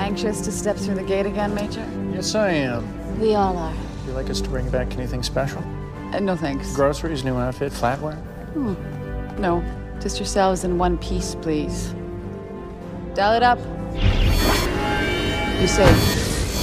Anxious to step through the gate again, Major? Yes, I am. We all are. Would you like us to bring back anything special? No thanks. Groceries, new outfit, flatware? No, just yourselves in one piece, please. Dial it up. Be safe.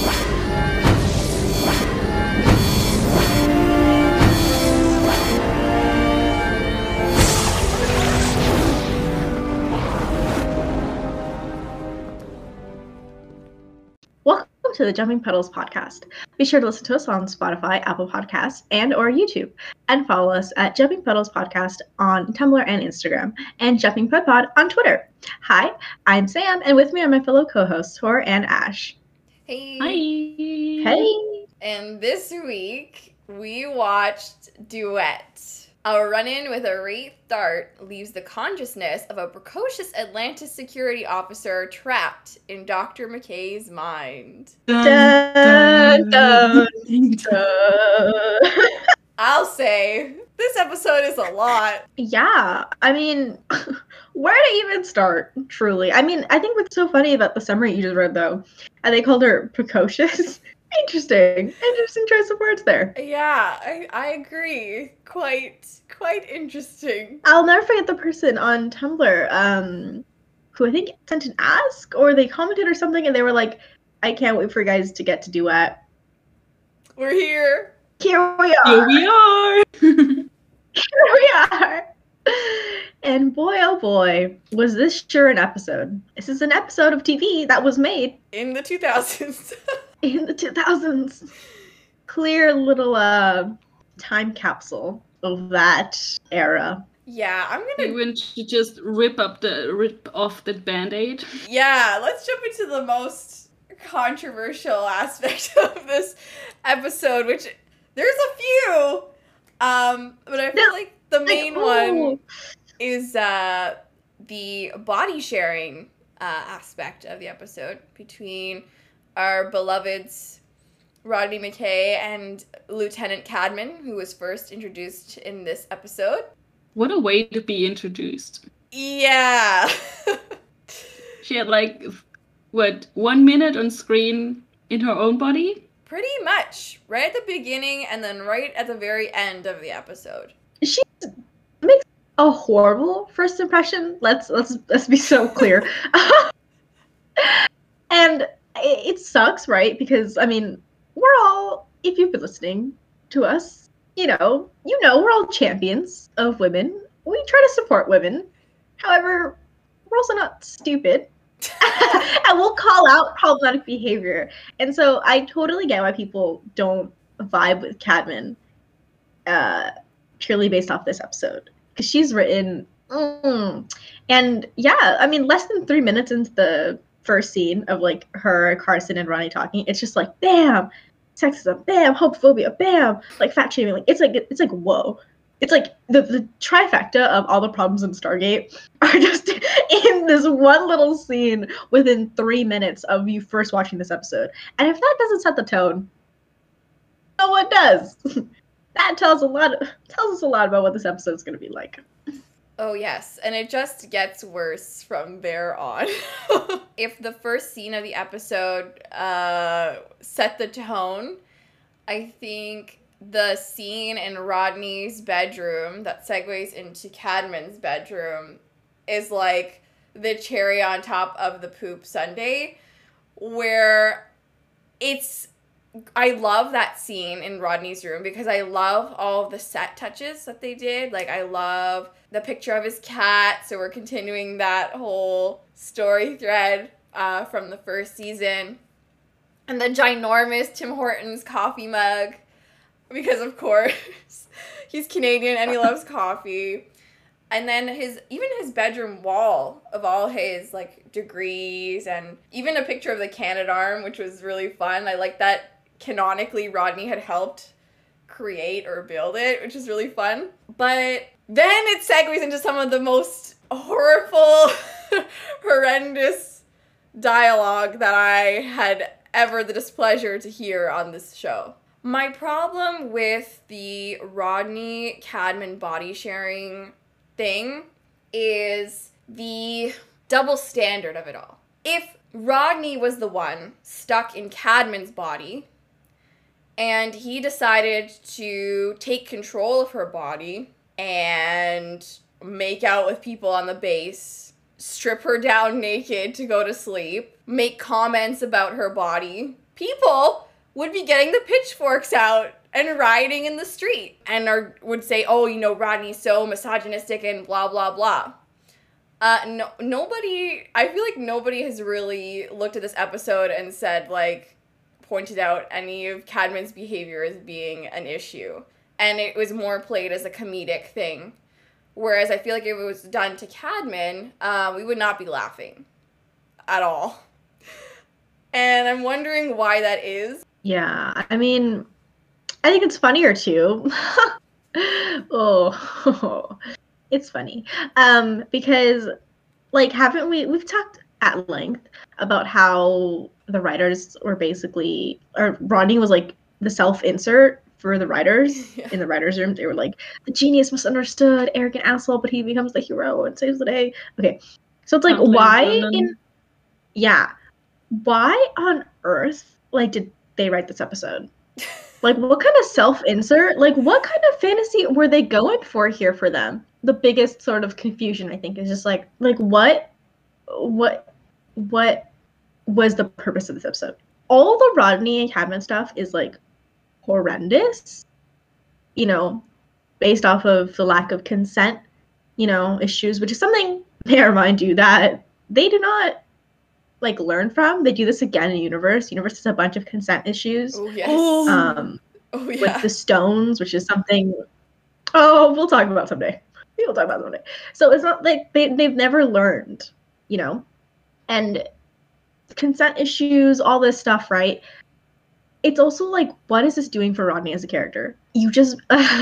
Welcome to the Jumping Puddles podcast. Be sure to listen to us on Spotify, Apple Podcasts, and or YouTube. And follow us at Jumping Puddles Podcast on Tumblr and Instagram, and Jumping Pud Pod on Twitter. Hi, I'm Sam, and with me are my fellow co-hosts, Tor and Ash. Hey. Hi. Hey. And this week, we watched Duet. Our run-in with a Wraith Dart leaves the consciousness of a precocious Atlantis security officer trapped in Dr. McKay's mind. Dun, dun, dun. I'll say, this episode is a lot. Yeah, I mean, where to even start, truly? I mean, I think what's so funny about the summary you just read, though, and they called her precocious. Interesting choice of words there. Yeah, I agree. Quite interesting. I'll never forget the person on Tumblr, who I think sent an ask, or they commented or something, and they were like, I can't wait for you guys to get to Duet. We're here. Here we are. Here we are. Here we are. And boy, oh boy, was this sure an episode. This is an episode of TV that was made In the 2000s. in the 2000s. Clear little time capsule of that era. Yeah, I'm You gonna... want to just rip off the Band-Aid? Yeah, let's jump into the most controversial aspect of this episode, which there's a few, but I feel like the main one is the body sharing aspect of the episode between our beloveds Rodney McKay and Lieutenant Cadman, who was first introduced in this episode. What a way to be introduced. Yeah. She had 1 minute on screen in her own body? Pretty much. Right at the beginning and then right at the very end of the episode. She makes a horrible first impression. Let's be so clear. And it sucks, right? Because I mean, we're all, if you've been listening to us, you know, we're all champions of women. We try to support women. However, we're also not stupid. And we'll call out problematic behavior. And so I totally get why people don't vibe with Cadman purely based off this episode. Because she's written... And yeah, I mean, less than 3 minutes into the first scene of her, Carson, and Ronnie talking, it's just like, bam, sexism, bam, homophobia, bam, fat shaming. It's like whoa. It's like the trifecta of all the problems in Stargate are just in this one little scene within 3 minutes of you first watching this episode. And if that doesn't set the tone, no one does. That tells us a lot about what this episode's going to be like. Oh yes, and it just gets worse from there on. If the first scene of the episode set the tone, I think the scene in Rodney's bedroom that segues into Cadman's bedroom is like the cherry on top of the poop sundae, where I love that scene in Rodney's room because I love all of the set touches that they did. I love the picture of his cat, so we're continuing that whole story thread from the first season. And the ginormous Tim Hortons coffee mug, because of course he's Canadian and he loves coffee. And then his bedroom wall of all his degrees, and even a picture of the Canadarm, which was really fun. I like that canonically Rodney had helped create or build it, which is really fun. But then it segues into some of the most horrible, horrendous dialogue that I had ever the displeasure to hear on this show. My problem with the Rodney Cadman body sharing thing is the double standard of it all. If Rodney was the one stuck in Cadman's body, and he decided to take control of her body and make out with people on the base, strip her down naked to go to sleep, make comments about her body. People would be getting the pitchforks out and rioting in the street and would say, oh, you know, Rodney's so misogynistic and blah, blah, blah. Nobody, I feel like nobody has really looked at this episode and said, like, pointed out any of Cadman's behavior as being an issue. And it was more played as a comedic thing. Whereas I feel like if it was done to Cadman, we would not be laughing at all. And I'm wondering why that is. Yeah, I mean, I think it's funnier too. Oh, it's funny. Because, like, haven't we've talked at length about how the writers were basically, or Rodney was like the self-insert for the writers in the writers' room. They were like, the genius misunderstood, arrogant asshole, but he becomes the hero and saves the day. Okay, so it's like, why on earth, like, did they write this episode? Like, what kind of self-insert, like, what kind of fantasy were they going for here for them? The biggest sort of confusion, I think, is just like what was the purpose of this episode? All the Rodney and Cadman stuff is, like, horrendous, you know, based off of the lack of consent, you know, issues, which is something, may I remind you, that they do not, like, learn from. They do this again in Universe. Universe has a bunch of consent issues. Oh, yes. With the stones, which is something, we'll talk about someday. We'll talk about it someday. So it's not like they've never learned, you know, and consent issues, all this stuff, right? It's also like, what is this doing for Rodney as a character? You just,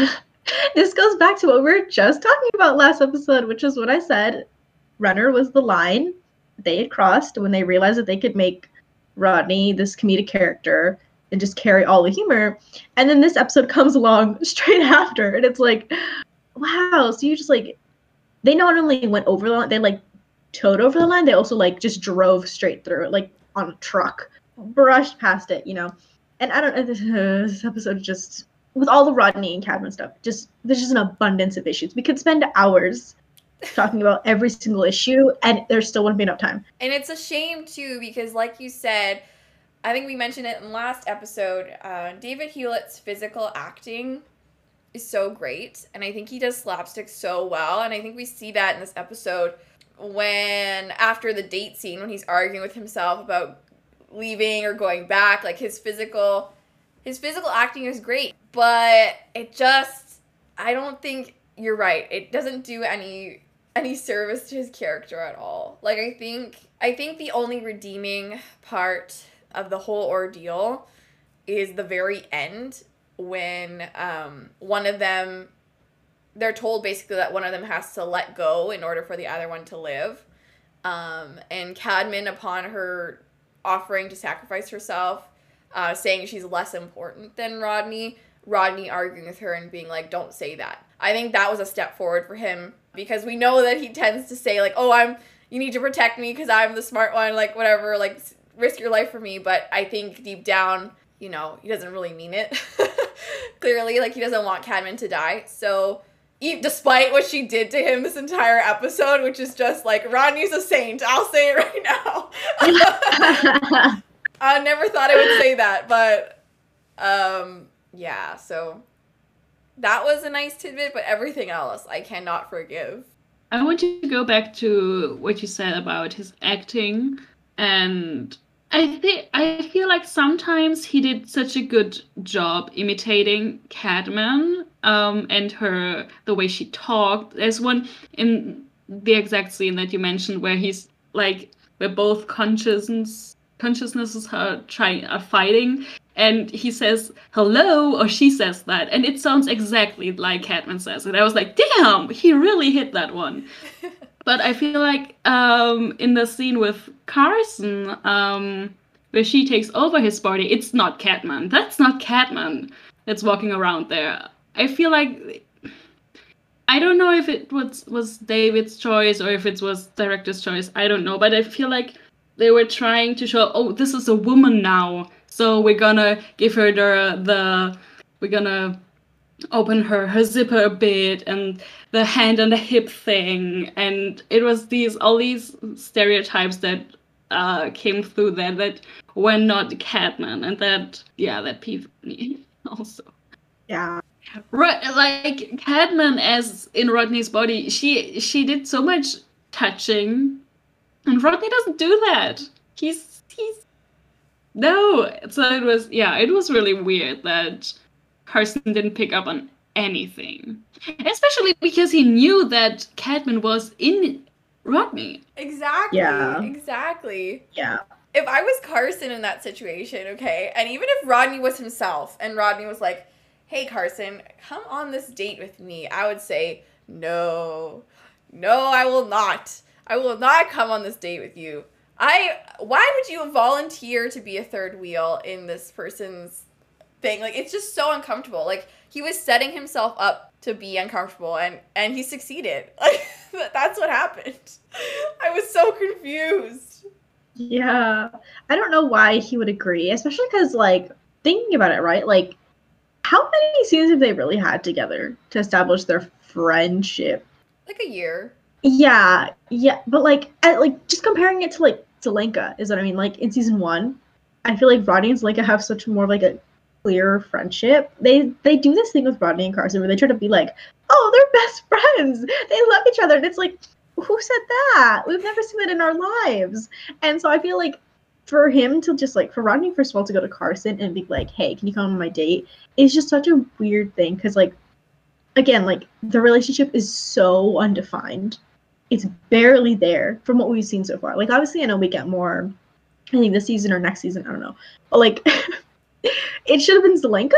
this goes back to what we were just talking about last episode, which is what I said. Runner was the line they had crossed when they realized that they could make Rodney this comedic character and just carry all the humor. And then this episode comes along straight after, and it's like, wow, so you just, like, they not only went over the line, they, like, towed over the line, they also, like, just drove straight through it, like, on a truck, brushed past it, you know? And I don't know, this episode just, with all the Rodney and Cadman stuff, just, there's just an abundance of issues. We could spend hours talking about every single issue, and there still wouldn't be enough time. And it's a shame, too, because like you said, I think we mentioned it in last episode, David Hewlett's physical acting is so great, and I think he does slapstick so well, and I think we see that in this episode when, after the date scene, when he's arguing with himself about leaving or going back, like, his physical acting is great, but it just, I don't think, you're right, it doesn't do any service to his character at all. Like, I think the only redeeming part of the whole ordeal is the very end, when one of them, they're told basically that one of them has to let go in order for the other one to live. And Cadman, upon her offering to sacrifice herself, saying she's less important than Rodney arguing with her and being like, don't say that. I think that was a step forward for him, because we know that he tends to say, like, oh, you need to protect me because I'm the smart one, like, whatever, like, risk your life for me. But I think deep down, you know, he doesn't really mean it. Clearly, like, he doesn't want Cadman to die. So, despite what she did to him this entire episode, which is just like, Rodney's a saint, I'll say it right now. I never thought I would say that, but yeah, so that was a nice tidbit, but everything else I cannot forgive. I want to go back to what you said about his acting, and I feel like sometimes he did such a good job imitating Cadman, and the way she talked. There's one in the exact scene that you mentioned where he's like, where both consciousnesses are fighting, and he says hello, or she says that, and it sounds exactly like Cadman says it. I was like, damn, he really hit that one. But I feel like in the scene with Carson, where she takes over his body, it's not Cadman. That's not Cadman that's walking around there. I feel like, I don't know if it was David's choice or if it was director's choice. I don't know, but I feel like they were trying to show, oh, this is a woman now, so we're gonna give her we're gonna open her zipper a bit, and the hand on the hip thing, and it was all these stereotypes that came through that were not Cadman, and that peeved me also. Yeah. Like Cadman, as in Rodney's body, she did so much touching, and Rodney doesn't do that. He's no. So it was really weird that Carson didn't pick up on anything, especially because he knew that Cadman was in Rodney. Exactly. Yeah. Exactly. Yeah. If I was Carson in that situation, okay, and even if Rodney was himself, and Rodney was like, hey, Carson, come on this date with me, I would say, no, I will not. I will not come on this date with you. Why would you volunteer to be a third wheel in this person's thing? Like, it's just so uncomfortable. Like, he was setting himself up to be uncomfortable, and he succeeded. Like, that's what happened. I was so confused. Yeah. I don't know why he would agree, especially because, like, thinking about it, right? Like, how many seasons have they really had together to establish their friendship? Like a year. Yeah, but like just comparing it to like Zelenka is what I mean. Like in season 1, I feel like Rodney and Zelenka have such more of like a clear friendship. They do this thing with Rodney and Carson where they try to be like, oh, they're best friends. They love each other, and it's like, who said that? We've never seen that in our lives. And so I feel like for him to just like, for Rodney first of all to go to Carson and be like, hey, can you come on my date? Is just such a weird thing because like, again, like the relationship is so undefined. It's barely there from what we've seen so far. Like, obviously, I know we get more, I think this season or next season, I don't know. But, like, it should have been Zelenka.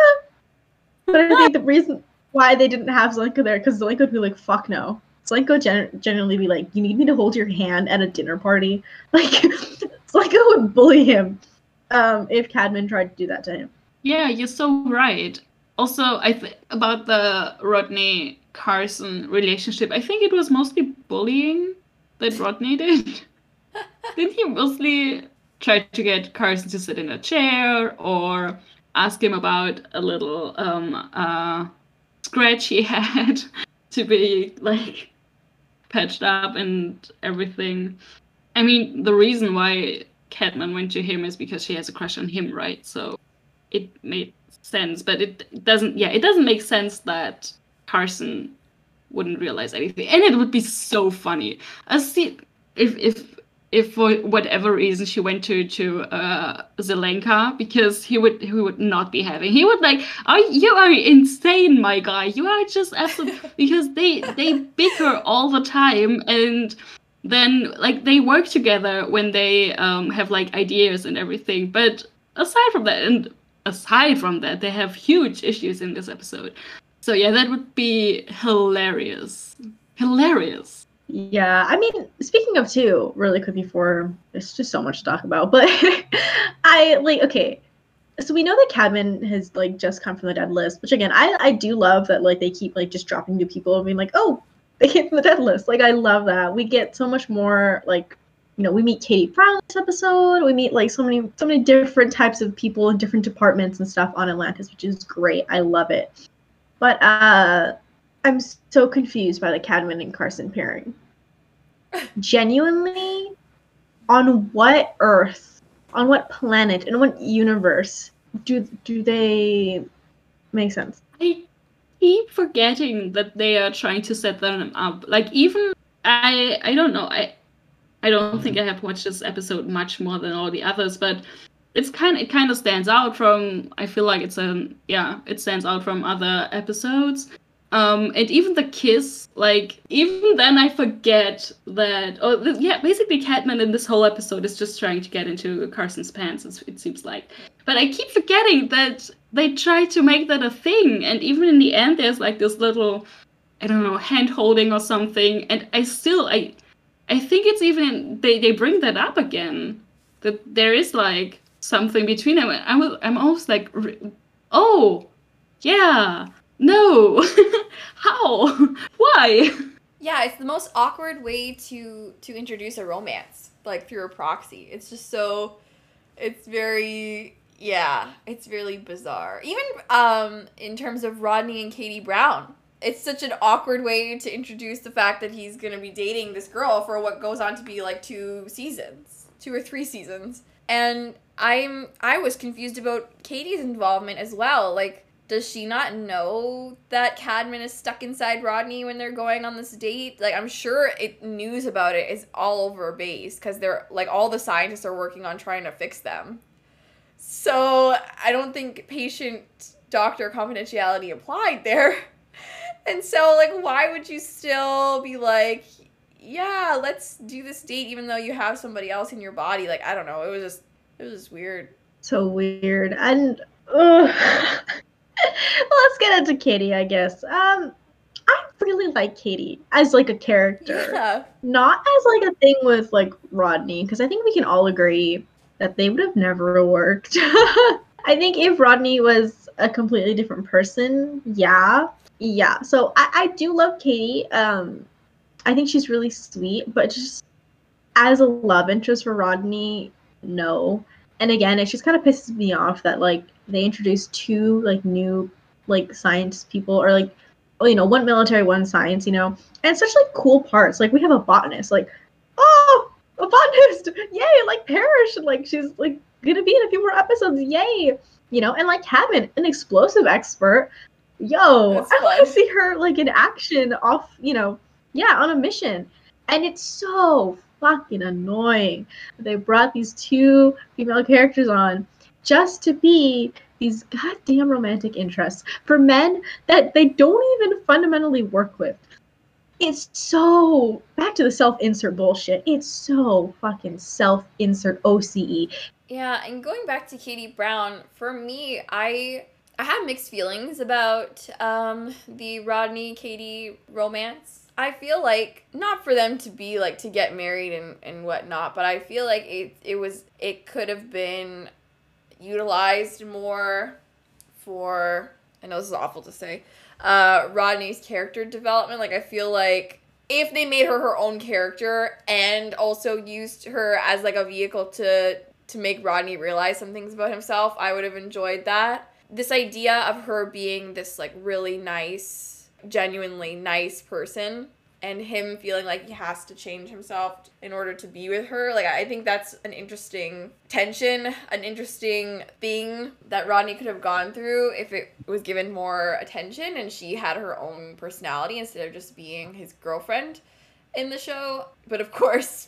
But I think the reason why they didn't have Zelenka there, because Zelenka would be like, fuck no. Zelenka would generally be like, you need me to hold your hand at a dinner party? Like, Zelenka would bully him if Cadman tried to do that to him. Yeah, you're so right. Also, about the Rodney Carson relationship, I think it was mostly bullying that Rodney did. Didn't he mostly try to get Carson to sit in a chair or ask him about a little scratch he had to be like patched up and everything? I mean, the reason why Cadman went to him is because she has a crush on him, right? So it made sense, but it doesn't make sense that Carson wouldn't realize anything, and it would be so funny. If for whatever reason she went to Zelenka, because he would not be having. He would like, you are insane, my guy. You are just absolutely, because they bicker all the time, and then like they work together when they have like ideas and everything. But aside from that, they have huge issues in this episode. So yeah, that would be hilarious. Hilarious. Yeah, I mean, speaking of two, really quick before, there's just so much to talk about, but okay, so we know that Cadman has like just come from the dead list, which again, I do love that like they keep like just dropping new people and being like, oh, they came from the dead list. Like, I love that. We get so much more, like, you know, we meet Katie Brown this episode. We meet like so many different types of people in different departments and stuff on Atlantis, which is great. I love it. But I'm so confused by the Cadman and Carson pairing. Genuinely, on what Earth, on what planet, in what universe do they make sense? I keep forgetting that they are trying to set them up. Like, even I don't know. I don't think I have watched this episode much more than all the others, but it kind of stands out from. I feel like it stands out from other episodes. And even the kiss, like, even then I forget that. Basically Cadman in this whole episode is just trying to get into Carson's pants. It seems like, but I keep forgetting that they try to make that a thing, and even in the end, there's like this little, I don't know, hand holding or something, and I think it's even they bring that up again, that there is like something between them. I'm almost like, oh, yeah, no, how, why? Yeah, it's the most awkward way to introduce a romance. like through a proxy. It's just so, it's very, yeah, it's really bizarre. Even in terms of Rodney and Katie Brown, it's such an awkward way to introduce the fact that he's gonna be dating this girl for what goes on to be like 2 or 3 seasons. And I was confused about Katie's involvement as well. Like, does she not know that Cadman is stuck inside Rodney when they're going on this date? Like, I'm sure news about it is all over base because they're like all the scientists are working on trying to fix them. So I don't think patient-doctor confidentiality applied there. And so, like, why would you still be like, yeah, let's do this date even though you have somebody else in your body? Like, I don't know. It was just weird. So weird. And well, let's get into Katie, I guess. I really like Katie as like a character. Yeah. Not as like a thing with like Rodney, because I think we can all agree that they would have never worked. I think if Rodney was a completely different person, yeah. So I do love Katie. I think she's really sweet, but just as a love interest for Rodney, no. And again, it just kind of pisses me off that like they introduced 2 like new like science people, or like, you know, one military, one science, you know, and such like cool parts. Like we have a botanist, like, oh, a botanist, yay! Like Parrish, like she's like gonna be in a few more episodes, yay! You know, and like Cadman, an explosive expert. Yo, That's I want fun. to see her like in action off, you know, yeah, on a mission. And it's so fucking annoying. They brought these 2 female characters on just to be these goddamn romantic interests for men that they don't even fundamentally work with. It's so back to the self-insert bullshit. It's so fucking self-insert OCE. Yeah, and going back to Katie Brown, for me, I have mixed feelings about the Rodney-Katie romance. I feel like, not for them to be, like, to get married and whatnot, but I feel like it could have been utilized more for, I know this is awful to say, Rodney's character development. Like, I feel like if they made her own character and also used her as, like, a vehicle to make Rodney realize some things about himself, I would have enjoyed that. This idea of her being this, like, really nice, genuinely nice person, and him feeling like he has to change himself in order to be with her, like, I think that's an interesting tension, an interesting thing that Rodney could have gone through if it was given more attention and she had her own personality instead of just being his girlfriend in the show. But of course,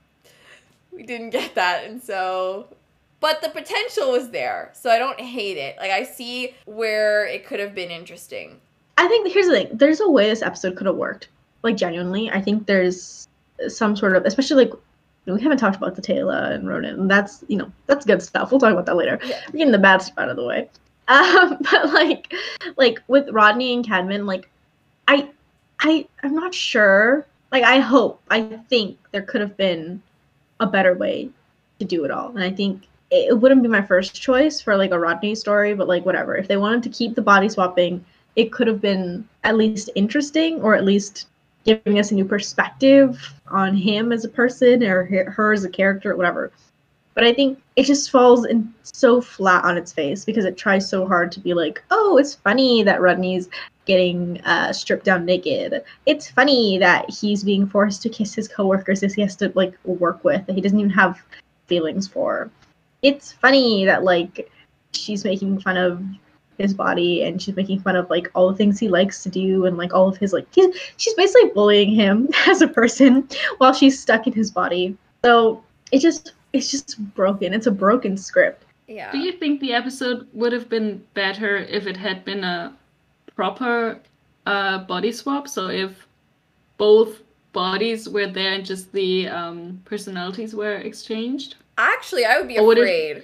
we didn't get that, and so... But the potential was there, so I don't hate it. Like, I see where it could have been interesting. I think, here's the thing, there's a way this episode could have worked. Like, genuinely, I think there's some sort of, especially, like, we haven't talked about the Taylor and Ronan, and that's, you know, that's good stuff. We'll talk about that later. Yeah. We're getting the bad stuff out of the way. But, like, with Rodney and Cadman, like, I'm not sure. Like, I think there could have been a better way to do it all. And I think it wouldn't be my first choice for, like, a Rodney story, but, like, whatever. If they wanted to keep the body swapping, it could have been at least interesting, or at least giving us a new perspective on him as a person or her as a character, or whatever. But I think it just falls in so flat on its face because it tries so hard to be like, oh, it's funny that Rodney's getting stripped down naked. It's funny that he's being forced to kiss his coworkers as he has to, like, work with, that he doesn't even have feelings for. It's funny that, like, she's making fun of his body and she's making fun of, like, all the things he likes to do and, like, all of his, like, she's basically bullying him as a person while she's stuck in his body. So it's just broken. It's a broken script. Yeah. Do you think the episode would have been better if it had been a proper body swap? So if both bodies were there and just the personalities were exchanged? Actually, I would be Or afraid.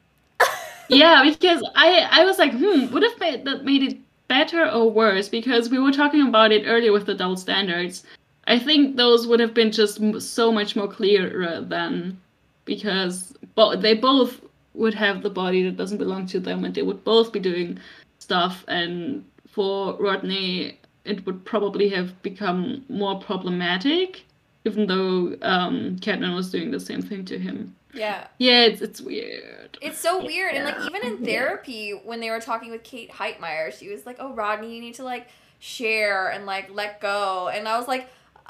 Yeah, because I was like, would have made it better or worse? Because we were talking about it earlier with the double standards. I think those would have been just so much more clearer then, because they both would have the body that doesn't belong to them, and they would both be doing stuff. And for Rodney, it would probably have become more problematic even though Cadman was doing the same thing to him. Yeah. Yeah, it's weird. It's so weird. And, like, even in therapy, when they were talking with Kate Heitmeyer, she was like, oh, Rodney, you need to, like, share and, like, let go. And I was like,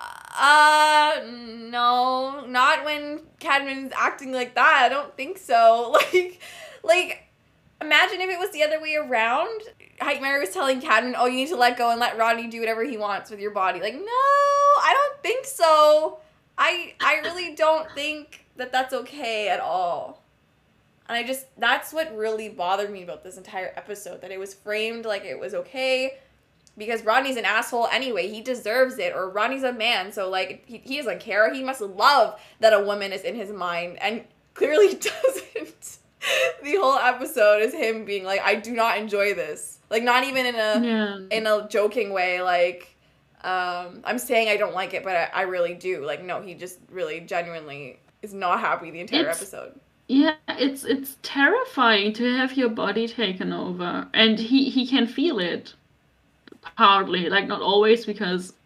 no, not when Cadman's acting like that. I don't think so. Like, imagine if it was the other way around. Heitmeyer was telling Cadman, oh, you need to let go and let Rodney do whatever he wants with your body. Like, no, I don't think so. I really don't think that that's okay at all. And that's what really bothered me about this entire episode, that it was framed like it was okay because Rodney's an asshole anyway. He deserves it. Or Rodney's a man, so, like, he doesn't care. He must love that a woman is in his mind, and clearly doesn't. The whole episode is him being like, I do not enjoy this. Like, not even in a joking way, like, I'm saying I don't like it, but I really do. Like, no, he just really genuinely is not happy the entire episode. Yeah, it's terrifying to have your body taken over, and he can feel it. Partly, like, not always, because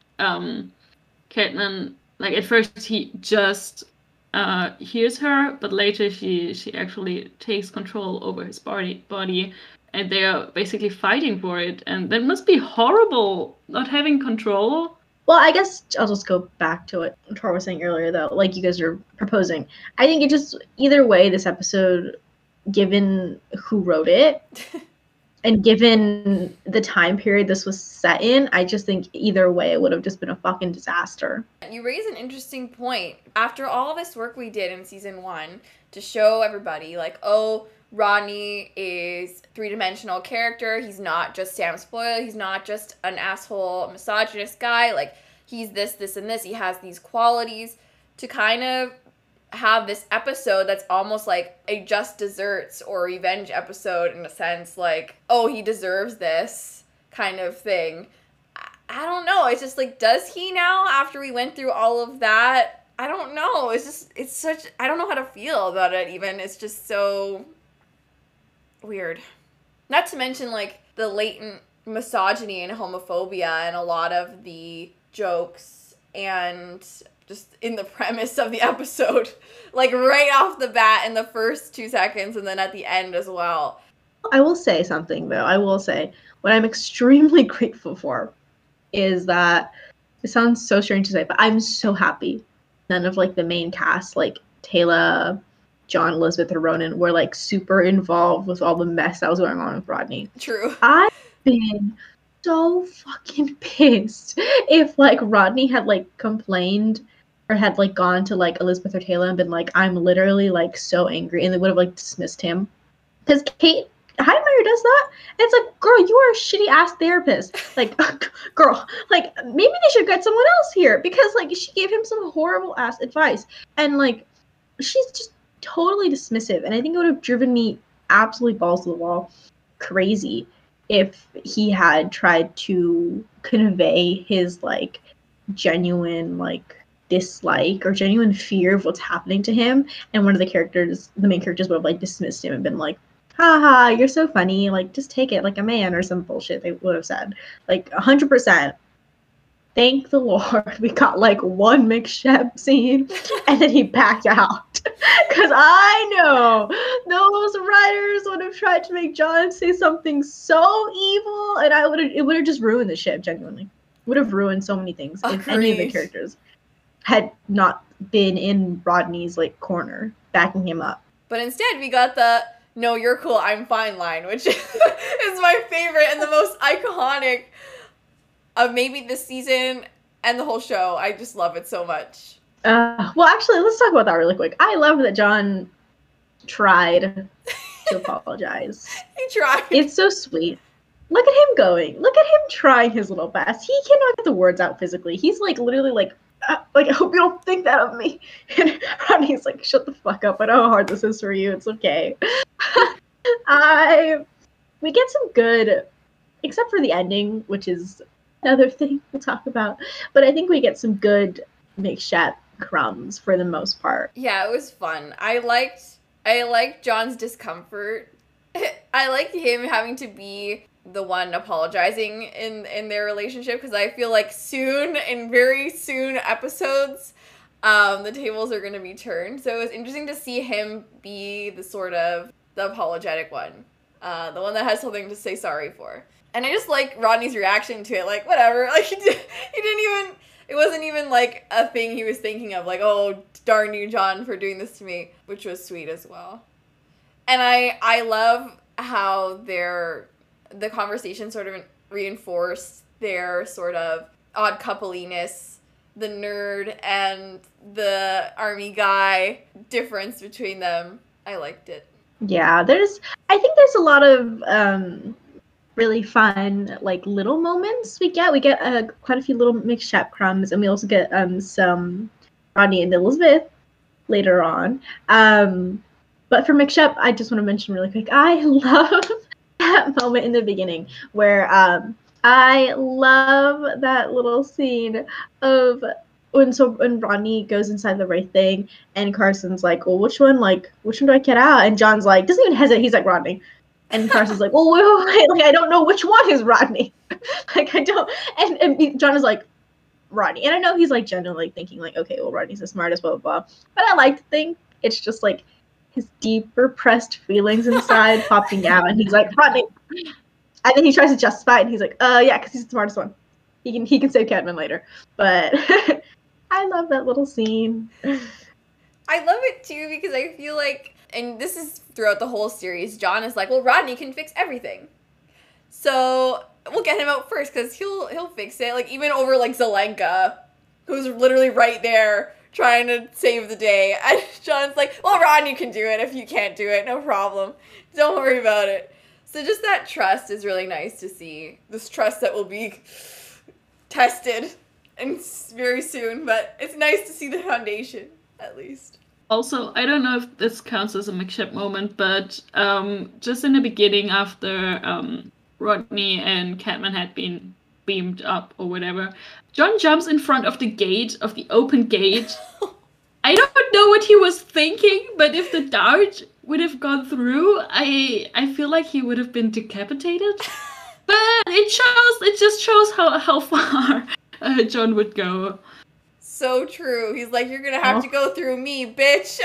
Catelyn, like, at first he just hears her, but later she actually takes control over his body, and they are basically fighting for it, and that must be horrible, not having control. Well, I guess I'll just go back to what Tor was saying earlier, though, like you guys are proposing. I think it just, either way, this episode, given who wrote it, and given the time period this was set in, I just think either way it would have just been a fucking disaster. You raise an interesting point. After all this work we did in season 1 to show everybody, like, oh, Rodney is a three-dimensional character. He's not just Sam Spoil. He's not just an asshole, misogynist guy. Like, he's this, and this. He has these qualities. To kind of have this episode that's almost like a Just Desserts or revenge episode in a sense, like, oh, he deserves this kind of thing. I don't know. It's just like, does he now, after we went through all of that? I don't know. It's such, I don't know how to feel about it even. It's just so weird. Not to mention, like, the latent misogyny and homophobia and a lot of the jokes and just in the premise of the episode. Like, right off the bat in the first 2 seconds and then at the end as well. I will say something, though. I will say, what I'm extremely grateful for is that, it sounds so strange to say, but I'm so happy none of, like, the main cast, like, Taylor, John, Elizabeth, or Ronan, were, like, super involved with all the mess that was going on with Rodney. True. I've been so fucking pissed if, like, Rodney had, like, complained or had, like, gone to, like, Elizabeth or Taylor and been like, I'm literally, like, so angry, and they would have, like, dismissed him. Because Kate Heitmeyer does that. And it's like, girl, you are a shitty ass therapist. Like, girl, like, maybe they should get someone else here, because, like, she gave him some horrible ass advice, and, like, she's just totally dismissive. And I think it would have driven me absolutely balls to the wall crazy if he had tried to convey his, like, genuine, like, dislike or genuine fear of what's happening to him, and one of the main characters would have, like, dismissed him and been like, haha, you're so funny, like, just take it like a man, or some bullshit they would have said. Like, 100%. Thank the Lord we got, like, one McShep scene, and then he backed out. Because I know those writers would have tried to make John say something so evil, and it would have just ruined the ship, genuinely. Would have ruined so many things if any of the characters had not been in Rodney's, like, corner, backing him up. But instead, we got the, no, you're cool, I'm fine line, which is my favorite and the most iconic of maybe this season and the whole show. I just love it so much. Well, actually, let's talk about that really quick. I love that John tried to apologize. He tried. It's so sweet. Look at him going. Look at him trying his little best. He cannot get the words out physically. He's, like, literally like, I hope you don't think that of me. And Rodney's like, shut the fuck up. I know how hard this is for you. It's okay. We get some good, except for the ending, which is another thing we'll talk about. But I think we get some good McShep crumbs for the most part. Yeah, it was fun. I liked John's discomfort. I liked him having to be the one apologizing in their relationship, because I feel like in very soon episodes, the tables are going to be turned. So it was interesting to see him be the apologetic one. The one that has something to say sorry for. And I just like Rodney's reaction to it, like, whatever. Like, he didn't even, it wasn't even like a thing he was thinking of, like, oh, darn you, John, for doing this to me, which was sweet as well. And I love how the conversation sort of reinforced their sort of odd coupliness, the nerd and the army guy difference between them. I liked it. Yeah, I think there's a lot of really fun, like, little moments we get. We get quite a few little McShep crumbs, and we also get some Rodney and Elizabeth later on. But for McShep, I just want to mention really quick, I love that moment in the beginning where I love that little scene of when Rodney goes inside the Wraith thing and Carson's like, well, which one do I get out? And John's like, doesn't even hesitate. He's like, Rodney. And Carson's like, well, wait, like, I don't know which one is Rodney. Like, I don't. And John is like, Rodney. And I know he's like genuinely thinking like, okay, well, Rodney's the smartest, blah, blah, blah. But I like to think it's just like his deep repressed feelings inside popping out. And he's like, Rodney. And then he tries to justify it. And he's like, yeah, because he's the smartest one. He can save Cadman later. But I love that little scene. I love it too because I feel like, and this is throughout the whole series, John is like, well, Rodney can fix everything. So we'll get him out first because he'll fix it. Like, even over like Zelenka, who's literally right there trying to save the day. And John's like, well, Rodney can do it if you can't do it. No problem. Don't worry about it. So just that trust is really nice to see. This trust that will be tested and very soon, but it's nice to see the foundation, at least. Also, I don't know if this counts as a McShep moment, but just in the beginning, after Rodney and Cadman had been beamed up or whatever, John jumps in front of the gate, of the open gate. I don't know what he was thinking, but if the dart would have gone through, I feel like he would have been decapitated. But it just shows how far John would go. So true. He's like, you're gonna have to go through me, bitch.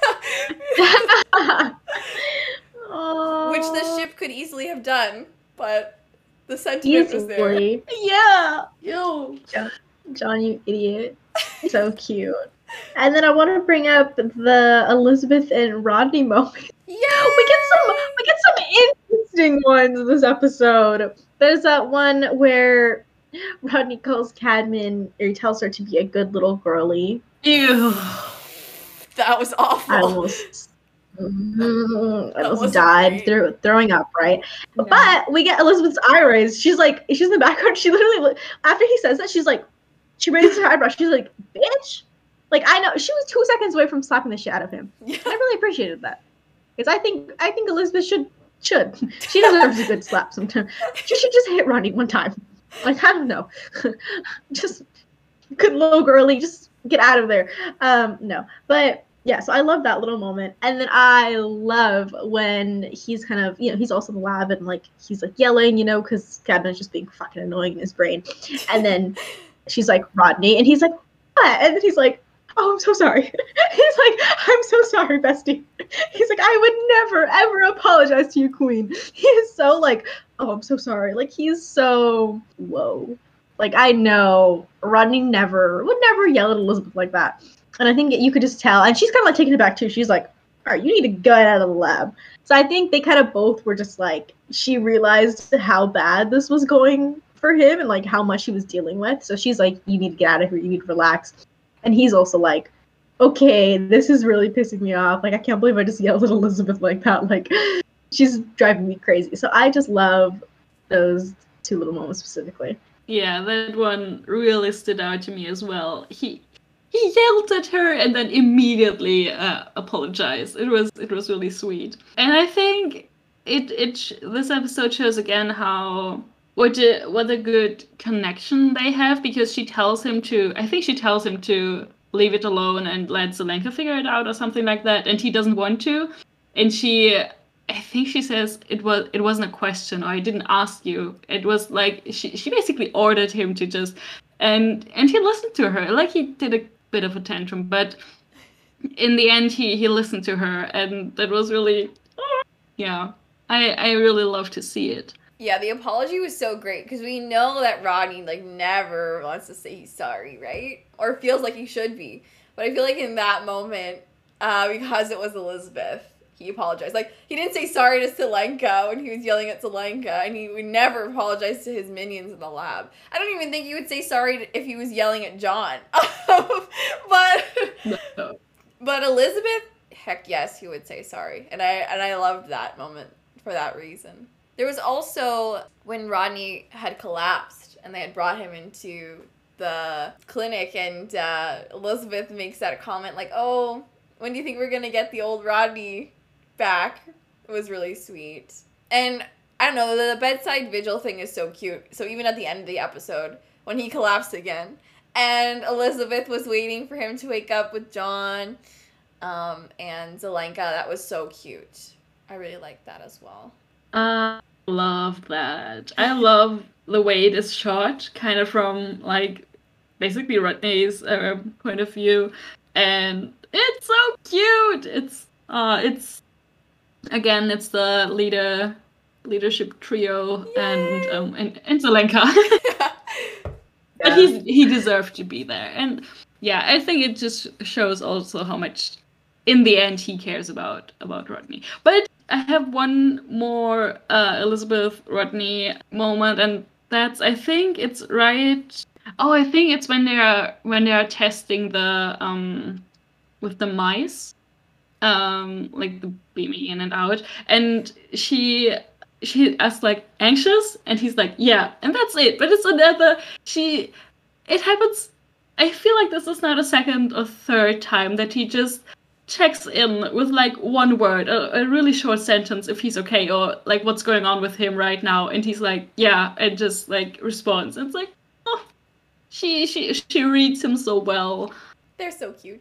Which the ship could easily have done, but the sentiment was there. Yeah. Yo. John, you idiot. So cute. And then I want to bring up the Elizabeth and Rodney moment. Yeah, we get some interesting ones this episode. There's that one where Rodney calls Cadman, or he tells her to be a good little girly. Ew. That was awful. I almost died throwing up, right? Yeah. But we get Elizabeth's eye raise. She's in the background. She literally, after he says that, she's like, she raises her eyebrow. She's like, bitch. Like, I know, she was 2 seconds away from slapping the shit out of him. Yeah. I really appreciated that. Because I think Elizabeth should. She deserves a good slap sometimes. She should just hit Rodney one time. Like, I don't know. Just, good little girly, just get out of there. No. But, yeah, so I love that little moment. And then I love when he's kind of, he's also in the lab and, like, he's, like, yelling, because Cadman's just being fucking annoying in his brain. And then she's like, Rodney. And he's like, what? And then he's like, oh, I'm so sorry. He's like, I'm so sorry, bestie. He's like, I would never, ever apologize to you, queen. He is so like, oh, I'm so sorry. Like, he's so, whoa. Like, I know Rodney would never yell at Elizabeth like that. And I think you could just tell. And she's kind of like taken aback too. She's like, all right, you need to get out of the lab. So I think they kind of both were just like, she realized how bad this was going for him and like how much he was dealing with. So she's like, you need to get out of here. You need to relax. And he's also like, okay, this is really pissing me off. Like, I can't believe I just yelled at Elizabeth like that. Like, she's driving me crazy. So I just love those 2 little moments specifically. Yeah, that one really stood out to me as well. He yelled at her and then immediately apologized. It was really sweet. And I think this episode shows again what a good connection they have, because she tells him to leave it alone and let Zelenka figure it out or something like that, and he doesn't want to. And I think she says it wasn't a question, or I didn't ask you. It was like she basically ordered him to just and he listened to her. Like, he did a bit of a tantrum, but in the end, he listened to her, and that was really, yeah, I really love to see it. Yeah, the apology was so great because we know that Rodney like never wants to say he's sorry, right? Or feels like he should be. But I feel like in that moment, because it was Elizabeth, he apologized. Like, he didn't say sorry to Selenka when he was yelling at Selenka, and he would never apologize to his minions in the lab. I don't even think he would say sorry if he was yelling at John. But Elizabeth, heck yes, he would say sorry. And I loved that moment for that reason. There was also when Rodney had collapsed and they had brought him into the clinic, and Elizabeth makes that comment like, oh, when do you think we're going to get the old Rodney back? It was really sweet. And I don't know, the bedside vigil thing is so cute. So even at the end of the episode, when he collapsed again, and Elizabeth was waiting for him to wake up with John and Zelenka, that was so cute. I really liked that as well. I love that. I love the way it is shot, kind of from like basically Rodney's point of view, and it's so cute. It's again, it's the leadership trio. Yay! and Zelenka. But he deserved to be there, and yeah, I think it just shows also how much in the end he cares about Rodney. But I have one more Elizabeth Rodney moment, and that's, I think it's right. Oh, I think it's when they are testing the with the mice, like the beaming in and out, and she asks like, anxious, and he's like, yeah, and that's it. But it's another it happens. I feel like this is not a second or third time that he just checks in with like one word, a really short sentence, if he's okay, or like what's going on with him right now, and he's like, yeah, and just like responds. It's like, oh, she reads him so well. They're so cute.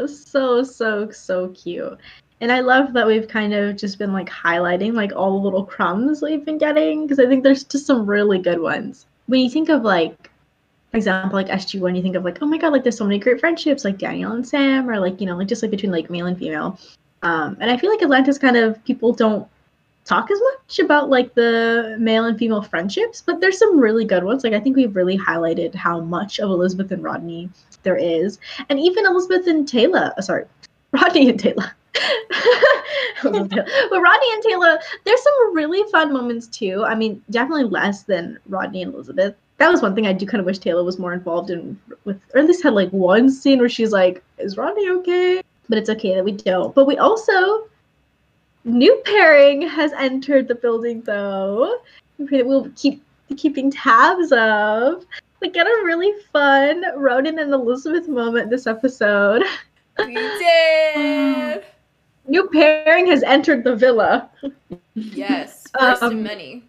So cute. And I love that we've kind of just been like highlighting like all the little crumbs we've been getting, because I think there's just some really good ones. When you think of like, for example, like SG1, you think of like, oh my god, like there's so many great friendships, like Daniel and Sam, or like, you know, like just like between like male and female. And I feel like Atlantis kind of, people don't talk as much about like the male and female friendships, but there's some really good ones. Like I think we've really highlighted how much of Elizabeth and Rodney there is. And even Elizabeth and Taylor, Rodney and Taylor. But Rodney and Taylor, there's some really fun moments too. I mean, definitely less than Rodney and Elizabeth. That was one thing I do kind of wish Taylor was more involved in, with, or at least had like one scene where she's like, is Rodney okay? But it's okay that we don't. But we also, new pairing has entered the building though. We'll keep keeping tabs of. We get a really fun Ronan and Elizabeth moment this episode. We did! New pairing has entered the villa. Yes, first of many.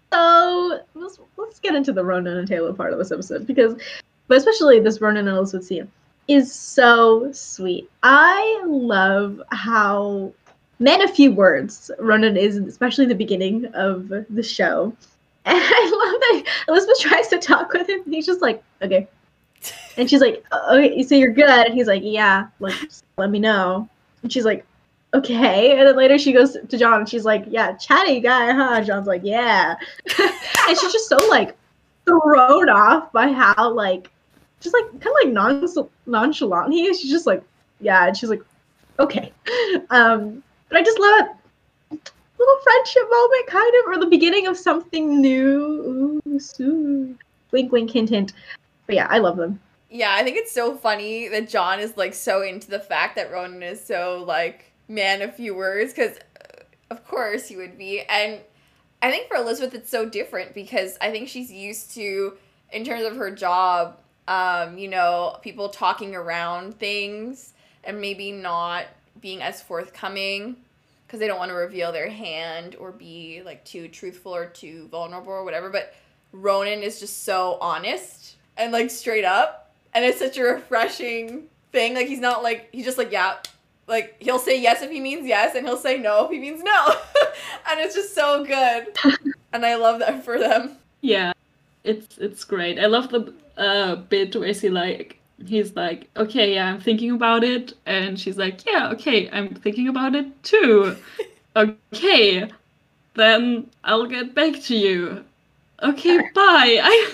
So let's get into the Ronan and Taylor part of this episode, but especially this Ronan and Elizabeth scene is so sweet. I love how man of few words Ronan is, especially the beginning of the show. And I love that Elizabeth tries to talk with him, and he's just like, okay. And she's like, okay, so you're good. And he's like, yeah, like, just let me know. And she's like, okay. And then later she goes to John, and she's like, yeah, chatty guy, huh? John's like, yeah. And she's just so, like, thrown off by how, like, just, like, kind of, like, nonchalant he is. She's just like, yeah. And she's like, okay. But I just love it. Little friendship moment, kind of, or the beginning of something new. Ooh, soon. Wink, wink, hint, hint. But yeah, I love them. Yeah, I think it's so funny that John is, like, so into the fact that Ronan is so, like, man of few words, because of course he would be. And I think for Elizabeth it's so different, because I think she's used to, in terms of her job, you know, people talking around things and maybe not being as forthcoming because they don't want to reveal their hand or be, like, too truthful or too vulnerable or whatever. But Ronan is just so honest and, like, straight up, and it's such a refreshing thing. Like, he's not, like, he's just like, yeah, like, he'll say yes if he means yes, and he'll say no if he means no. And it's just so good. And I love that for them. Yeah, it's great. I love the bit where she, like, he's like, okay, yeah, I'm thinking about it. And she's like, yeah, okay, I'm thinking about it too. Okay, then I'll get back to you. Okay, bye.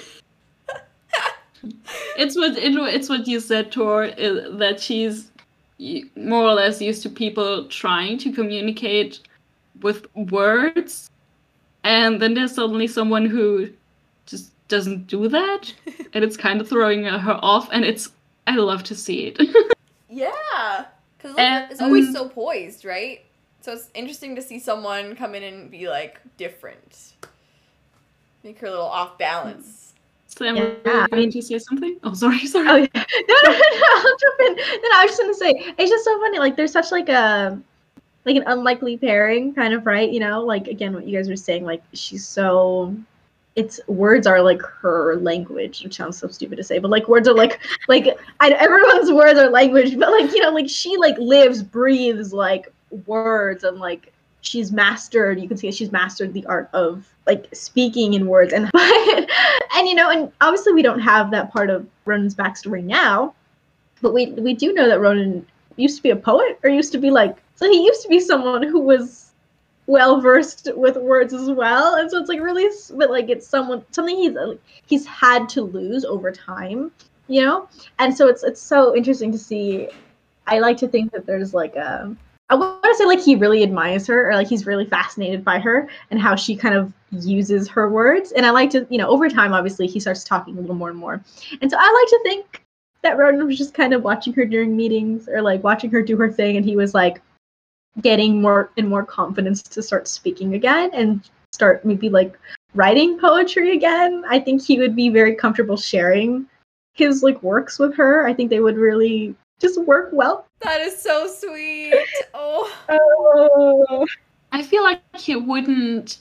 It's what you said, Tor, that she's more or less used to people trying to communicate with words, and then there's suddenly someone who just doesn't do that, and it's kind of throwing her off, and I love to see it. Yeah, because And- it's always so poised, right? So it's interesting to see someone come in and be like different, make her a little off balance. Sam, Yeah, were you I going mean- to say something? Oh, sorry. Oh yeah. No, I'll jump in. No, I was just gonna say it's just so funny. Like there's such like an unlikely pairing, kind of, right? You know, like again what you guys were saying, like she's so it's words are like her language, which sounds so stupid to say, but like words are like everyone's words are language, but like, you know, like she like lives, breathes like words, and like she's mastered, you can see that she's mastered the art of like speaking in words, and and you know, and obviously we don't have that part of Ronan's backstory now, but we do know that Ronan used to be a poet, or used to be like, so he used to be someone who was well versed with words as well, and so it's like really, but like it's something he's had to lose over time, you know, and so it's so interesting to see. I like to think that there's like I want to say like he really admires her, or like he's really fascinated by her and how she kind of uses her words, and I like to, you know, over time obviously he starts talking a little more and more, and so I like to think that Ronan was just kind of watching her during meetings, or like watching her do her thing, and he was like getting more and more confidence to start speaking again and start maybe like writing poetry again. I think he would be very comfortable sharing his like works with her. I think they would really just work well. That is so sweet. Oh. Oh. I feel like he wouldn't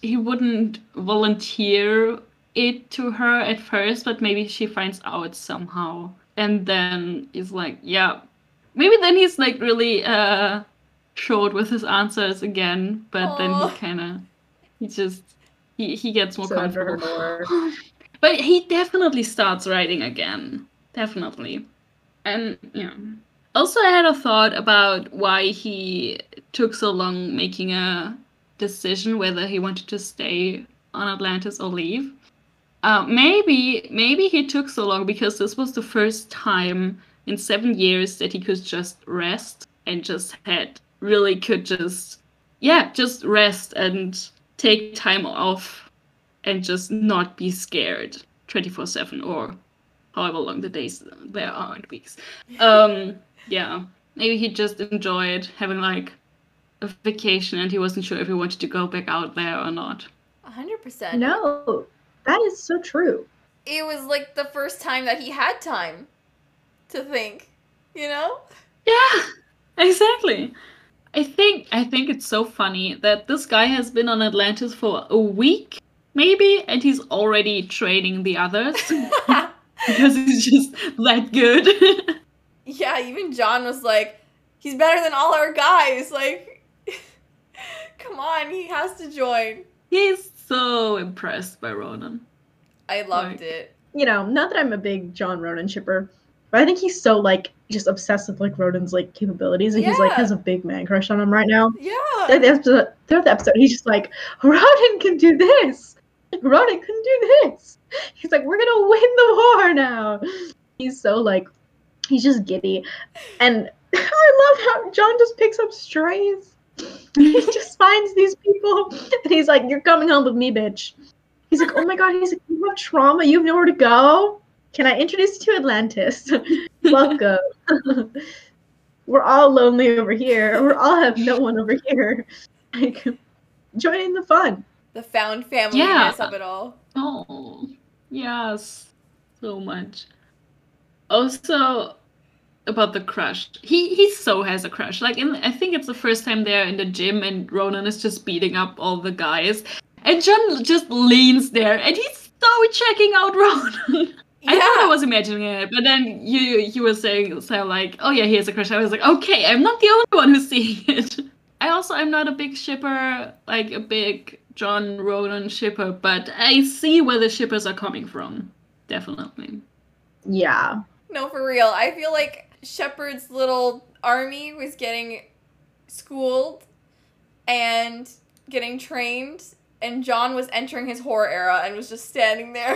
volunteer it to her at first, but maybe she finds out somehow, and then he's like, yeah, maybe then he's like really short with his answers again, but then Aw. he kind of he gets more So under her comfortable. door. But he definitely starts writing again, definitely, and yeah. Also, I had a thought about why he took so long making a decision whether he wanted to stay on Atlantis or leave. Maybe he took so long because this was the first time in 7 years that he could just rest and just just rest and take time off and just not be scared 24/7 or however long the days there are and weeks. Yeah, maybe he just enjoyed having like a vacation and he wasn't sure if he wanted to go back out there or not. 100%. No, that is so true. It was like the first time that he had time to think, you know? Yeah, exactly. I think it's so funny that this guy has been on Atlantis for a week, maybe, and he's already training the others because he's just that good. Yeah, even John was like, he's better than all our guys. Like, come on, he has to join. He's so impressed by Ronan. I loved it. You know, not that I'm a big John Ronan shipper, but I think he's so like just obsessed with like Ronan's like capabilities, and he's like Yeah. has a big man crush on him right now. Yeah. Throughout the episode, he's just like, Ronan can do this. Ronan can do this. He's like, we're gonna win the war now. He's so like, he's just giddy, and I love how John just picks up strays. He just finds these people, and he's like, "You're coming home with me, bitch." He's like, "Oh my god!" He's like, "You have trauma. You have nowhere to go. Can I introduce you to Atlantis? Welcome. We're all lonely over here. We all have no one over here. Like, join in the fun." The found family Yeah. of it all. Oh, yes, so much. Also, about the crush, he so has a crush. Like, I think it's the first time they're in the gym and Ronan is just beating up all the guys, and John just leans there and he's so checking out Ronan. I thought I was imagining it, but then you were saying so like, oh yeah, he has a crush. I was like, okay, I'm not the only one who's seeing it. I'm not a big shipper, like a big John Ronan shipper, but I see where the shippers are coming from. Definitely. Yeah. No, for real. I feel like Shepard's little army was getting schooled and getting trained, and John was entering his horror era and was just standing there.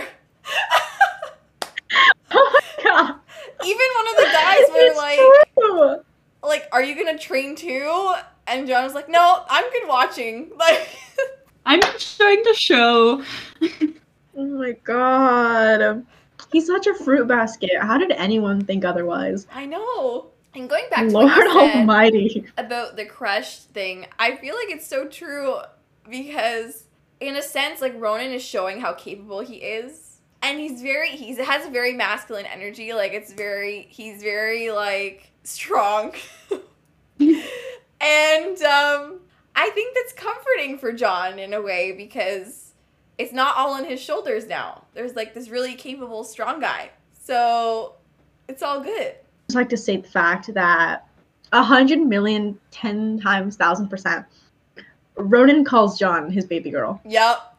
Oh my god. Even one of the guys were It's like, are you gonna train too? And John was like, no, I'm good watching. Like, I'm enjoying the show. Oh my god. He's such a fruit basket. How did anyone think otherwise? I know. And going back to Lord what you said Almighty. about the crush thing, I feel like it's so true because, in a sense, like, Ronan is showing how capable he is. And he has a very masculine energy. Like, he's very, like, strong. And I think that's comforting for John in a way because it's not all on his shoulders now. There's, like, this really capable, strong guy. So it's all good. I'd just like to state the fact that 100 million, 10 times, 1,000%, Ronan calls John his baby girl. Yep.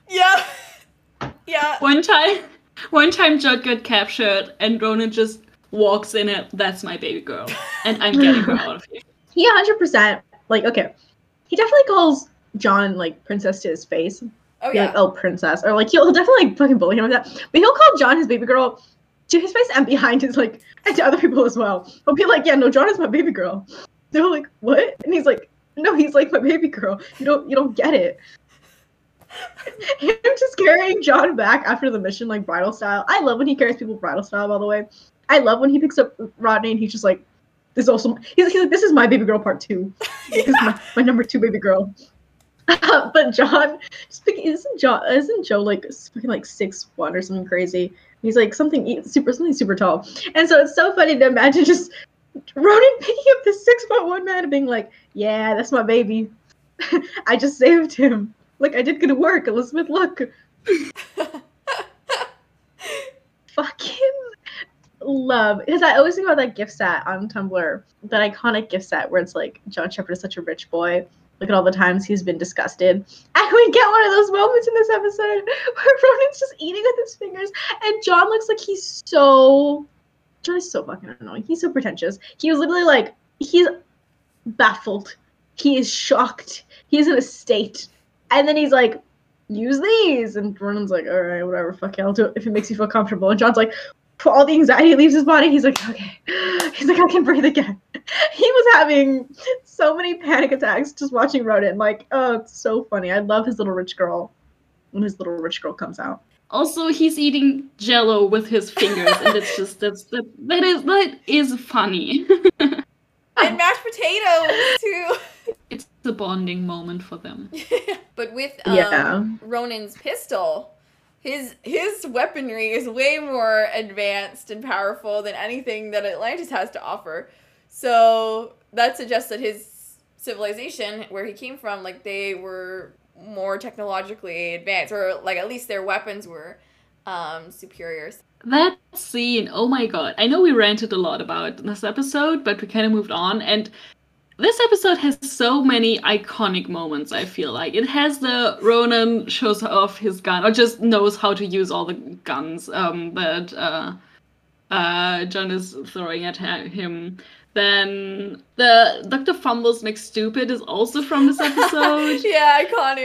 Yeah. One time Judd got captured and Ronan just walks in it, that's my baby girl. And I'm getting her out of here. He 100%, like, okay, he definitely calls John, like, princess to his face. Oh, Be yeah. like, oh, princess. Or, like, he'll definitely, like, fucking bully him with that. But he'll call John his baby girl to his face and behind his, like, and to other people as well. He'll be like, yeah, no, John is my baby girl. They're like, what? And he's like, no, he's like my baby girl. You don't get it. Him just carrying John back after the mission, like, bridal style. I love when he carries people bridal style, by the way. I love when he picks up Rodney and he's just like, this is also, he's like, this is my baby girl part 2. This is my number 2 baby girl. But John, isn't Joe like fucking like 6'1" or something crazy? He's like something super tall. And so it's so funny to imagine just Ronan picking up this 6'1" man and being like, yeah, that's my baby. I just saved him. Like, I did good work, Elizabeth, look. Fucking love. Because I always think about that gift set on Tumblr, that iconic gift set where it's like, John Shepard is such a rich boy. Look at all the times he's been disgusted. And we get one of those moments in this episode where Ronan's just eating with his fingers, and John looks like John is so fucking annoying. He's so pretentious. He was literally like, he's baffled. He is shocked. He's in a state. And then he's like, use these. And Ronan's like, all right, whatever, fuck it, I'll do it if it makes you feel comfortable. And John's like, all the anxiety leaves his body. He's like, okay. He's like, I can breathe again. He was having so many panic attacks just watching Ronan. Like, oh, it's so funny. I love his little rich girl when his little rich girl comes out. Also, he's eating Jello with his fingers, and it's just that is funny. And mashed potatoes too. It's a bonding moment for them. But with Yeah. Ronan's pistol, his weaponry is way more advanced and powerful than anything that Atlantis has to offer. So that suggests that his civilization, where he came from, like, they were more technologically advanced, or like at least their weapons were superior. That scene, oh my god. I know we ranted a lot about this episode, but we kind of moved on. And this episode has so many iconic moments, I feel like. It has the Ronan shows off his gun, or just knows how to use all the guns that John is throwing at him. Then the Dr. Fumbles Makes Stupid is also from this episode. Yeah, iconic.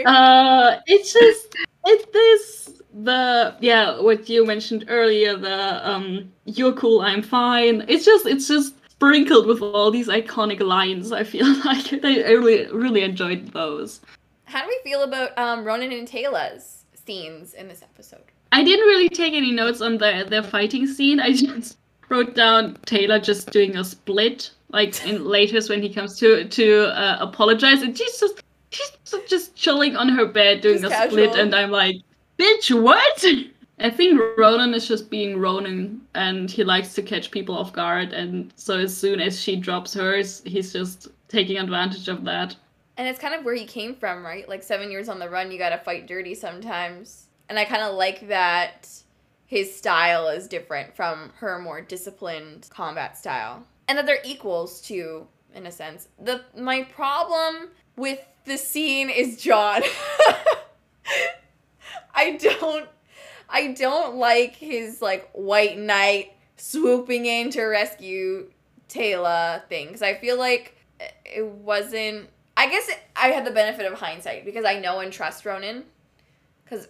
What you mentioned earlier, the you're cool, I'm fine. It's just sprinkled with all these iconic lines. I feel like I really enjoyed those. How do we feel about Ronan and Tayla's scenes in this episode? I I didn't really take any notes on their fighting scene. I just wrote down Taylor just doing a split, like in latest when he comes to apologize, and she's just chilling on her bed doing Just a split, casual. and I'm like, bitch, what? I think Ronan is just being Ronan, and he likes to catch people off guard, and so as soon as she drops hers, he's just taking advantage of that. And it's kind of where he came from, right? Like 7 years on the run, you gotta fight dirty sometimes. And I kind of like that his style is different from her more disciplined combat style. And that they're equals too, in a sense. My problem with the scene is John. I don't like his, like, white knight swooping in to rescue Taylor thing. Because I feel like it wasn't... I guess I had the benefit of hindsight because I know and trust Ronan. Because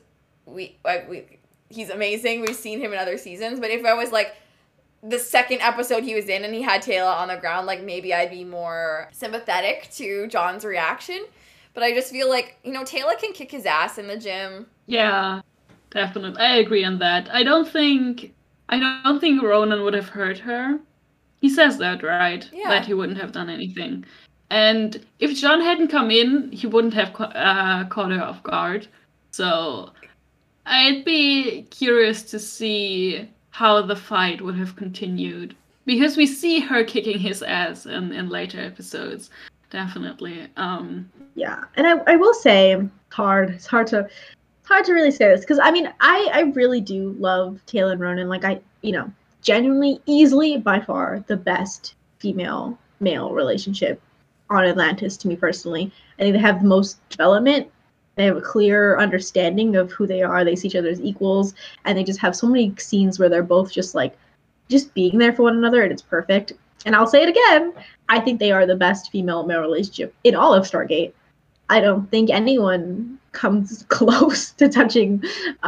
he's amazing. We've seen him in other seasons. But if I was like the second episode he was in and he had Taylor on the ground, like maybe I'd be more sympathetic to John's reaction. But I just feel like, you know, Taylor can kick his ass in the gym. Yeah, definitely. I agree on that. I don't think Ronan would have hurt her. He says that, right? Yeah. That he wouldn't have done anything. And if John hadn't come in, he wouldn't have caught her off guard. So I'd be curious to see how the fight would have continued. Because we see her kicking his ass in later episodes. Definitely. Yeah, and I will say, it's hard to really say this, because I mean, I really do love Taylor and Ronan. Like, genuinely, easily, by far, the best female-male relationship on Atlantis to me personally. I think they have the most development. They have a clear understanding of who they are. They see each other as equals, and they just have so many scenes where they're both just being there for one another, and it's perfect. And I'll say it again, I think they are the best female-male relationship in all of Stargate. I don't think anyone comes close to touching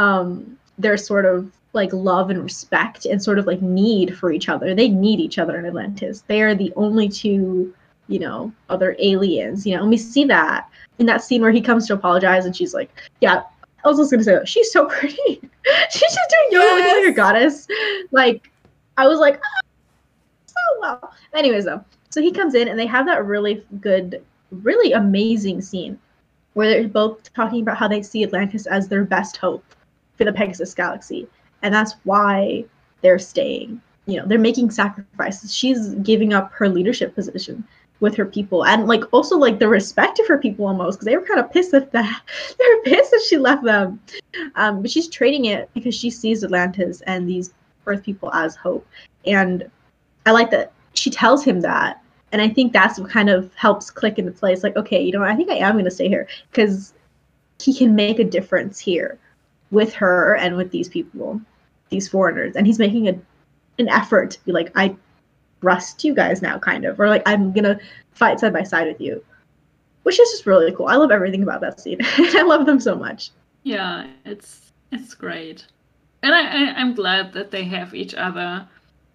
their sort of like love and respect and sort of like need for each other. They need each other in Atlantis. They are the only two, other aliens, and we see that in that scene where he comes to apologize and she's like, yeah, I was just gonna say that. She's so pretty. She's just doing yoga like a goddess. Like, I was like, so well. Anyways, though, so he comes in and they have that really good, really amazing scene where they're both talking about how they see Atlantis as their best hope for the Pegasus Galaxy. And that's why they're staying. They're making sacrifices. She's giving up her leadership position with her people, and like also like the respect of her people almost, because they were kind of pissed at that. They were pissed that she left them. But she's trading it because she sees Atlantis and these Earth people as hope. And I like that she tells him that. And I think that's what kind of helps click into place. Like, okay, I think I am going to stay here because he can make a difference here with her and with these people, these foreigners. And he's making an effort to be like, I trust you guys now, kind of. Or like, I'm going to fight side by side with you. Which is just really cool. I love everything about that scene. I love them so much. Yeah, it's great. And I'm glad that they have each other.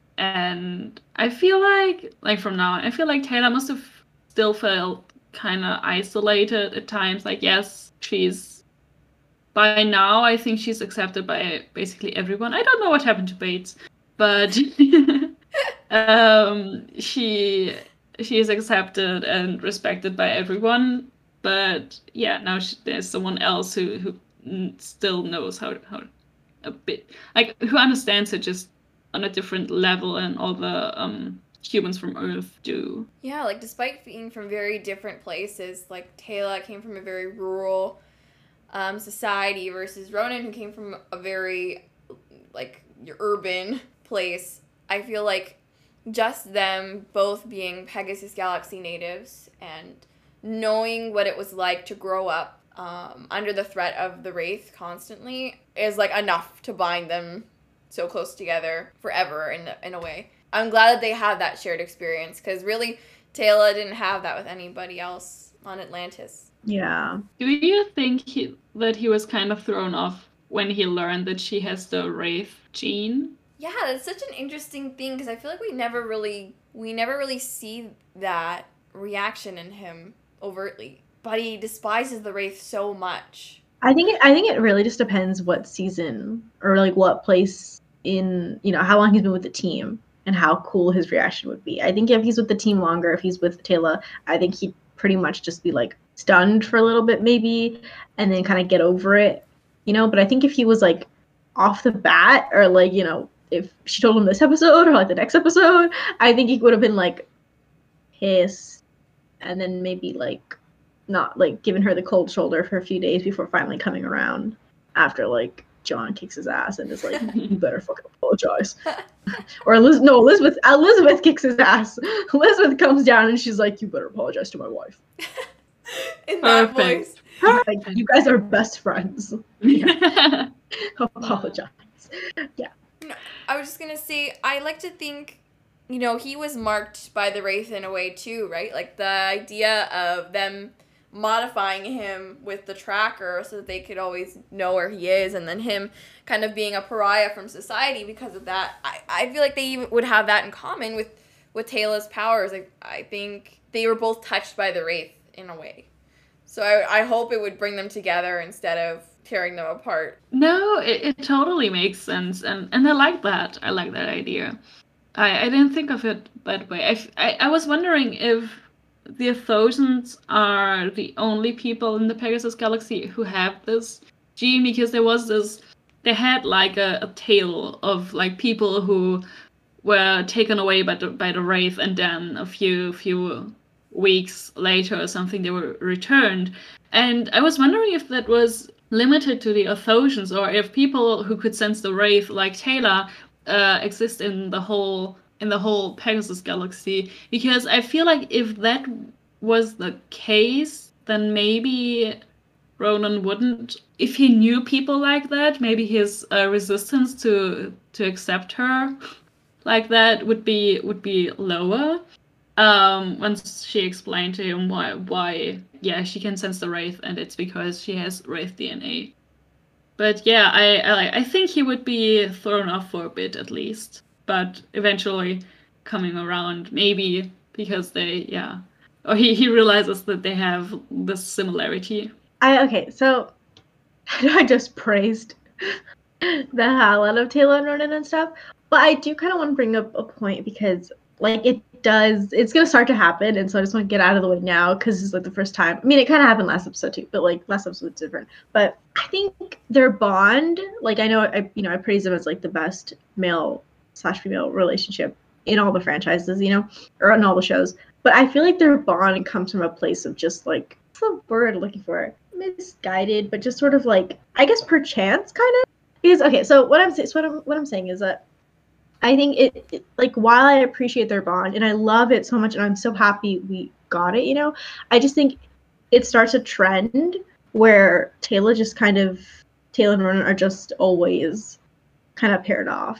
And I feel like from now on, I feel like Taylor must have still felt kind of isolated at times. Like, yes, by now, I think she's accepted by basically everyone. I don't know what happened to Bates, but she is accepted and respected by everyone. But yeah, now there's someone else who still knows how a bit, like, who understands her just on a different level, and all the humans from Earth do. Yeah, like, despite being from very different places, like, Taylor came from a very rural society versus Ronan, who came from a very, like, urban place. I feel like just them both being Pegasus Galaxy natives and knowing what it was like to grow up under the threat of the Wraith constantly is, like, enough to bind them so close together forever in a way. I'm glad that they have that shared experience, because really Taylor didn't have that with anybody else on Atlantis. Yeah. Do you think that he was kind of thrown off when he learned that she has the Wraith gene? Yeah, that's such an interesting thing, because I feel like we never really see that reaction in him overtly. But he despises the Wraith so much. I think it really just depends what season or like what place in, how long he's been with the team and how cool his reaction would be. I think if he's with the team longer, if he's with Taylor, I think he'd pretty much just be like stunned for a little bit maybe, and then kind of get over it, But I think if he was like off the bat, or like, if she told him this episode or like the next episode, I think he would have been like pissed, and then maybe like not like giving her the cold shoulder for a few days before finally coming around after like John kicks his ass and is like, you better fucking apologize. Or Elizabeth kicks his ass. Elizabeth comes down and she's like, you better apologize to my wife. In that voice. Like, you guys are best friends. Yeah. Apologize. Yeah. No, I was just gonna say, I like to think, you know, he was marked by the Wraith in a way too, right? Like the idea of them modifying him with the tracker so that they could always know where he is, and then him kind of being a pariah from society because of that. I feel like they even would have that in common with Tayla's powers. Like, I think they were both touched by the Wraith in a way. So I hope it would bring them together instead of tearing them apart. No, it totally makes sense, and I like that. I like that idea. I didn't think of it that way. I was wondering if the Athosians are the only people in the Pegasus Galaxy who have this gene, because they had like a tale of like people who were taken away by the Wraith, and then a few weeks later or something they were returned. And I was wondering if that was limited to the Athosians, or if people who could sense the Wraith like Tayla exist in the whole Pegasus Galaxy, because I feel like if that was the case, then maybe Ronan wouldn't. If he knew people like that, maybe his resistance to accept her like that would be lower. Once she explained to him why she can sense the Wraith, and it's because she has Wraith DNA. But yeah, I think he would be thrown off for a bit at least, but eventually coming around, maybe because or he realizes that they have this similarity. So I know I just praised the hell out of Tayla and Ronan and stuff, but I do kind of want to bring up a point, because like it's gonna start to happen, and so I just want to get out of the way now, because it's like the first time. I mean, it kind of happened last episode too, but like last episode's different. But I think their bond, like I know I praise them as like the best male/female relationship in all the franchises, or in all the shows. But I feel like their bond comes from a place of just like, what's the word I'm looking for? Misguided, but just sort of like, I guess perchance kind of. Because so what I'm saying is that I think it like, while I appreciate their bond and I love it so much and I'm so happy we got it, I just think it starts a trend where Tayla and Ronan are just always kind of paired off.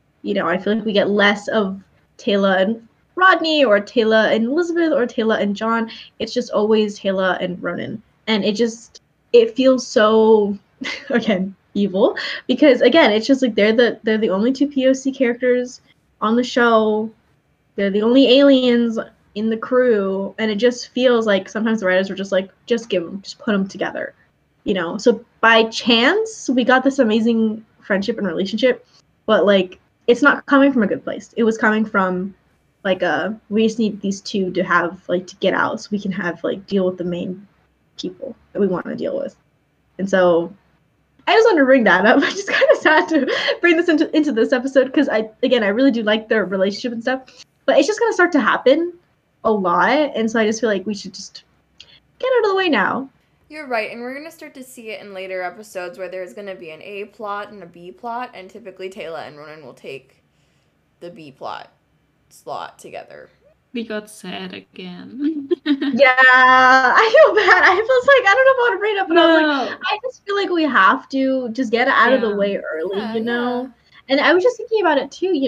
I feel like we get less of Tayla and Rodney, or Tayla and Elizabeth, or Tayla and John. It's just always Tayla and Ronan. And it feels so, again, evil, because again, it's just like they're the only two POC characters on the show. They're the only aliens in the crew, and it just feels like sometimes the writers were just like, just put them together, So by chance, we got this amazing friendship and relationship, but like, it's not coming from a good place. It was coming from like we just need these two to have like to get out so we can have like deal with the main people that we want to deal with. And so I just wanted to bring that up. I just kind of sad to bring this into this episode, because I really do like their relationship and stuff, but it's just gonna start to happen a lot, and so I just feel like we should just get out of the way now. You're right, and we're going to start to see it in later episodes where there's going to be an A plot and a B plot, and typically Tayla and Ronan will take the B plot slot together. We got sad again. Yeah, I feel bad. I was like, I don't know how to bring it up, but I was like, I just feel like we have to just get it out of the way early, Yeah. And I was just thinking about it too,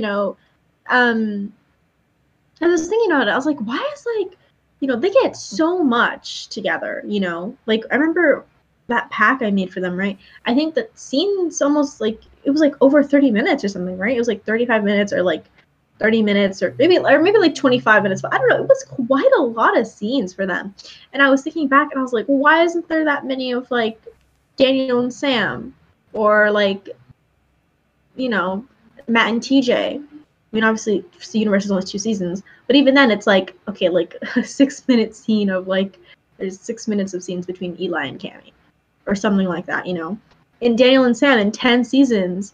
I was thinking about it. I was like, why is like, they get so much together, Like, I remember that pack I made for them, right? I think that scene's almost like, it was like over 30 minutes or something, right? It was like 35 minutes or like 30 minutes or maybe like 25 minutes. But I don't know. It was quite a lot of scenes for them. And I was thinking back and I was like, well, why isn't there that many of like Daniel and Sam, or like, Matt and TJ? I mean, obviously, the universe is only 2 seasons, but even then, it's like, okay, like a 6-minute scene of like, there's 6 minutes of scenes between Eli and Cammy, or something like that, In Daniel and Sam, in 10 seasons,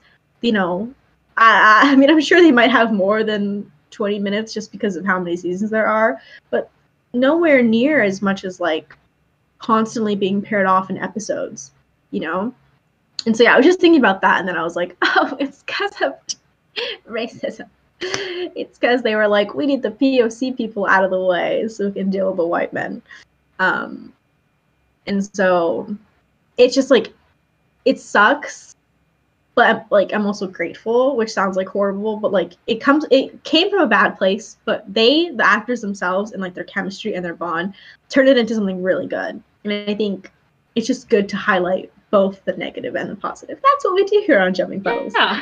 I mean, I'm sure they might have more than 20 minutes just because of how many seasons there are, but nowhere near as much as like constantly being paired off in episodes, And so, yeah, I was just thinking about that, and then I was like, oh, it's because of racism. It's because they were like, we need the POC people out of the way so we can deal with the white men. And so it's just like, it sucks but I'm also grateful, which sounds like horrible, but like it came from a bad place, but the actors themselves and like their chemistry and their bond turned it into something really good. And I think it's just good to highlight both the negative and the positive. That's what we do here on Jumping Puddles. Yeah.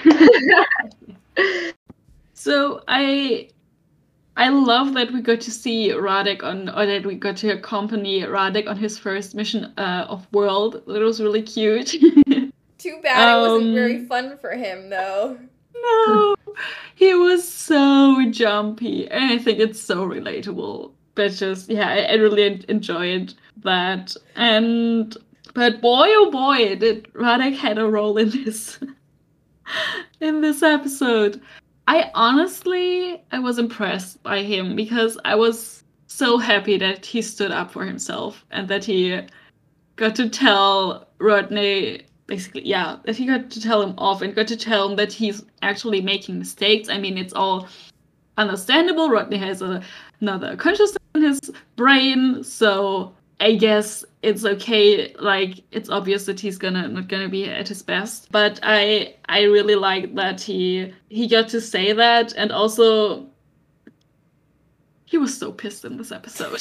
So I love that we got to see Radek or that we got to accompany Radek on his first mission of World. That was really cute. Too bad it wasn't very fun for him, though. No, he was so jumpy, and I think it's so relatable. But just, yeah, I really enjoyed that. But boy, oh boy, did Radek had a role in this in this episode. I was impressed by him because I was so happy that he stood up for himself and that he got to tell Rodney, basically, yeah, that he got to tell him off and got to tell him that he's actually making mistakes. I mean, it's all understandable. Rodney has another consciousness in his brain, so I guess it's okay. Like, it's obvious that he's not gonna be at his best. But I really like that he got to say that, and also he was so pissed in this episode.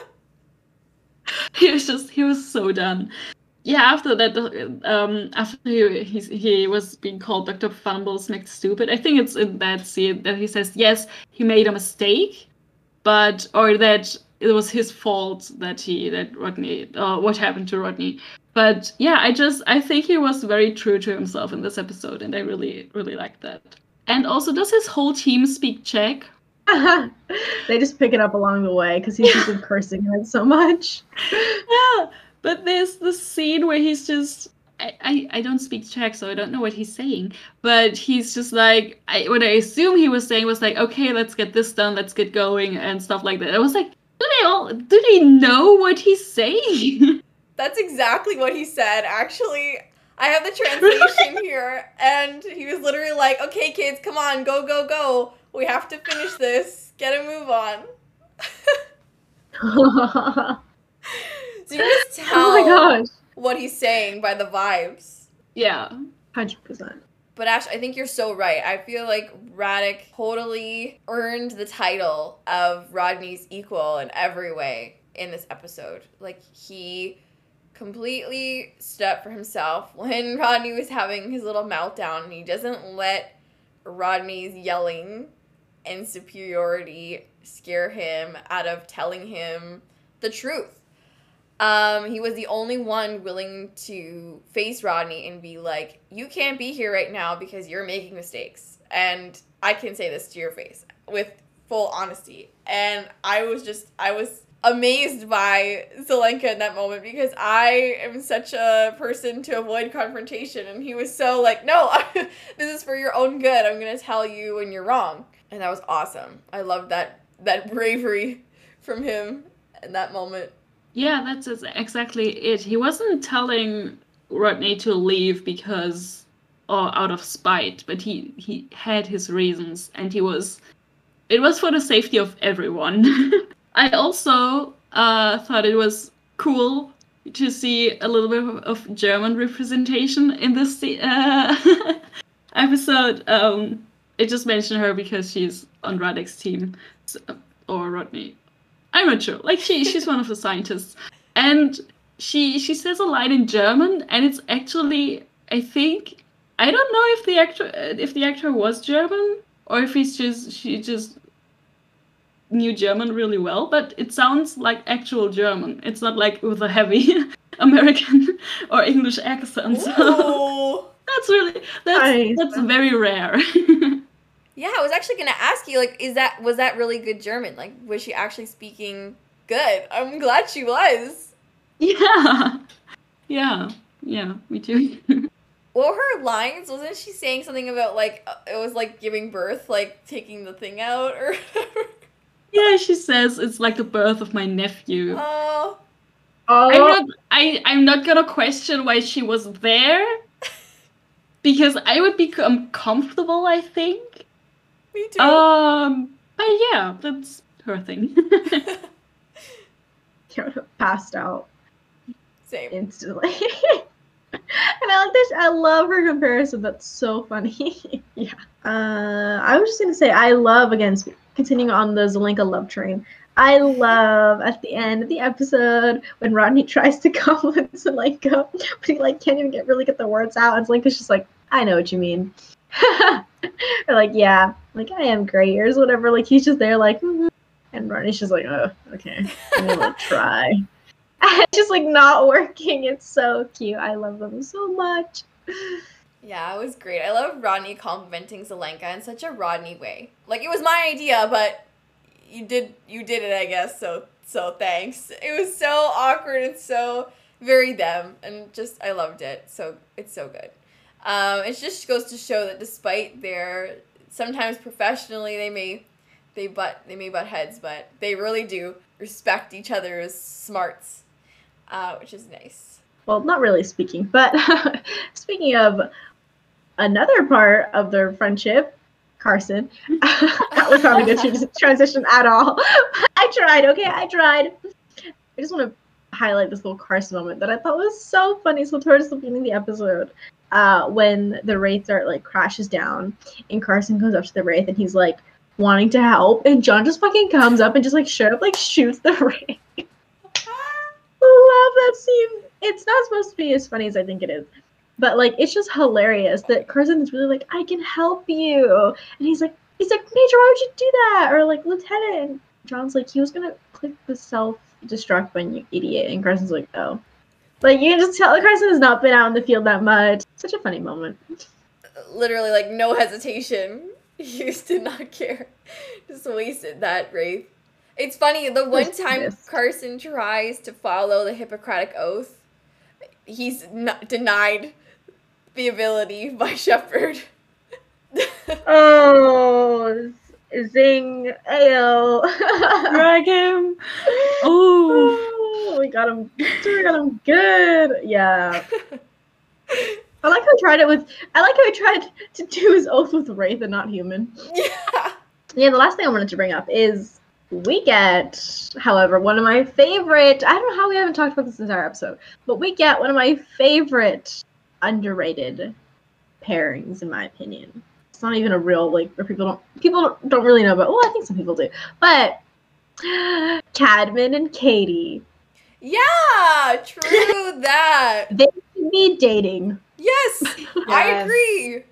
he was so done. Yeah, after that, after he was being called Dr. Fumbles Next Stupid, I think it's in that scene that he says, yes, he made a mistake, or that it was his fault that Rodney, what happened to Rodney. But yeah, I think he was very true to himself in this episode, and I really, really liked that. And also, does his whole team speak Czech? They just pick it up along the way because he's just been cursing it so much. Yeah. But there's the scene where he's just, I don't speak Czech, so I don't know what he's saying. But he's just like, what I assume he was saying was like, okay, let's get this done, let's get going, and stuff like that. I was like, do they know what he's saying? That's exactly what he said, actually. I have the translation here, and he was literally like, okay, kids, come on, go, go, go. We have to finish this. Get a move on. So you just tell what he's saying by the vibes. Yeah. 100%. But Ash, I think you're so right. I feel like Radek totally earned the title of Rodney's equal in every way in this episode. Like, he completely stood up for himself when Rodney was having his little meltdown. He doesn't let Rodney's yelling and superiority scare him out of telling him the truth. He was the only one willing to face Rodney and be like, you can't be here right now because you're making mistakes. And I can say this to your face with full honesty. And I was amazed by Zelenka in that moment because I am such a person to avoid confrontation. And he was so like, no, this is for your own good. I'm going to tell you when you're wrong. And that was awesome. I loved that bravery from him in that moment. Yeah, that's exactly it. He wasn't telling Rodney to leave because, or out of spite, but he had his reasons, and it was for the safety of everyone. I also thought it was cool to see a little bit of German representation in this episode. I just mentioned her because she's on Radek's team, or Rodney. I'm not sure. Like, she's one of the scientists. And she says a line in German, and it's actually, I think, I don't know if the actor was German, or if she just knew German really well, but it sounds like actual German. It's not like with a heavy American or English accent. So that's very rare. Yeah, I was actually gonna ask you, like, was that really good German? Like, was she actually speaking good? I'm glad she was. Yeah, me too. What were her lines? Wasn't she saying something about, like, it was like giving birth, like taking the thing out, or? Yeah, she says it's like the birth of my nephew. Oh. I'm not gonna question why she was there, because I would become comfortable, I think. Me too. But yeah, that's her thing. Passed out. Same. Instantly. And I like this. I love her comparison. That's so funny. Yeah. I was just gonna say I love again. Continuing on the Zelenka love train. I love at the end of the episode when Rodney tries to compliment Zelenka, but he like can't even get the words out. And Zelenka's just like, I know what you mean. Or like, yeah, like I am gray ears, whatever. Like he's just there, like, and Rodney's just like, oh, okay, I'm gonna like try. It's just like not working. It's so cute. I love them so much. Yeah, it was great. I love Rodney complimenting Zelenka in such a Rodney way. Like it was my idea, but you did it, I guess. So thanks. It was so awkward and so very them, and just I loved it. So it's so good. It just goes to show that despite their sometimes professionally they may butt heads, but they really do respect each other's smarts, which is nice. Well, not really speaking, but speaking of another part of their friendship, Carson. That was not a good transition at all. I tried, okay? I tried. I just want to highlight this little Carson moment that I thought was so funny. So towards the beginning of the episode, when the Wraith like crashes down and Carson goes up to the Wraith and he's like wanting to help, and John just fucking comes up and just like straight up like shoots the Wraith. Love that scene. It's not supposed to be as funny as I think it is. But like it's just hilarious that Carson is really like, I can help you. And he's like, Major, why would you do that? Or like, Lieutenant. And John's like, he was gonna click the self-destruct button, you idiot. And Carson's like, oh. Like you can just tell Carson has not been out in the field that much. Such a funny moment. Literally like no hesitation. He just did not care. Just wasted that Wraith. It's funny, the one time Carson tries to follow the Hippocratic Oath, he's denied the ability by Shepard. Oh, zing, ayo. Drag him. Oh, we got him. We got him good. Yeah. I like how he tried to do his oath with Wraith and not human. Yeah. Yeah, the last thing I wanted to bring up is we get, however, one of my favorite, I don't know how we haven't talked about this entire episode, but we get one of my favorite underrated pairings, in my opinion. It's not even a real, like, where people don't really know about, well, I think some people do, but Cadman and Katie. Yeah, true that. They should be dating. Yes, I agree.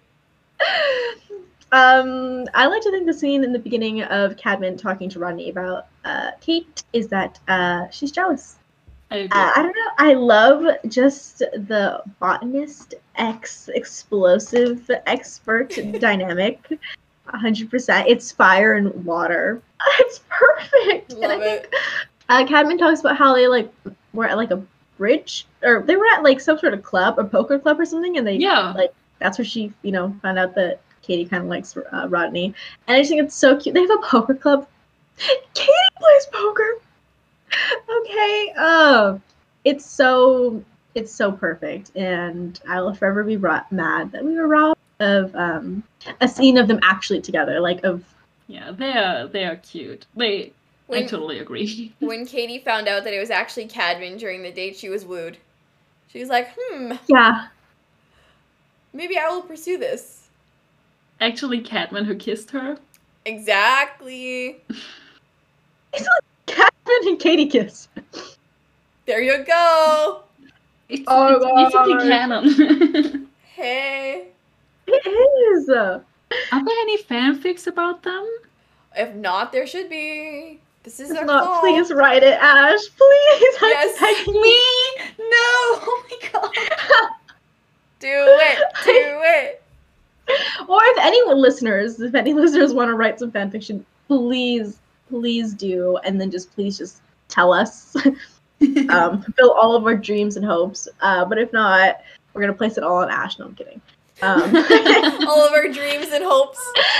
I like to think the scene in the beginning of Cadman talking to Rodney about Kate is that she's jealous. I don't know. I love just the botanist explosive expert dynamic. 100%. It's fire and water. It's perfect. Love and I think it. Cadman talks about how they like were at like a bridge, or they were at like some sort of club, a poker club or something, and they like that's where she found out that Katie kind of likes Rodney, and I just think it's so cute. They have a poker club. Katie plays poker. Okay. It's so perfect, and I will forever be mad that we were robbed of a scene of them actually together. Like of they are cute. I totally agree. When Katie found out that it was actually Cadman during the date, she was wooed. She was like, yeah, maybe I will pursue this. Actually, Cadman who kissed her. Exactly. It's like Cadman and Katie kiss. There you go. It's basically canon. Hey. It is. Are there any fanfics about them? If not, there should be. This is our not, call. please write it, Ash. Please. Yes. Me? No. Oh my god. Do it. Or if any listeners want to write some fanfiction, please do, and then please just tell us. Fulfill all of our dreams and hopes. But if not, we're gonna place it all on Ash. No, I'm kidding. All of our dreams and hopes.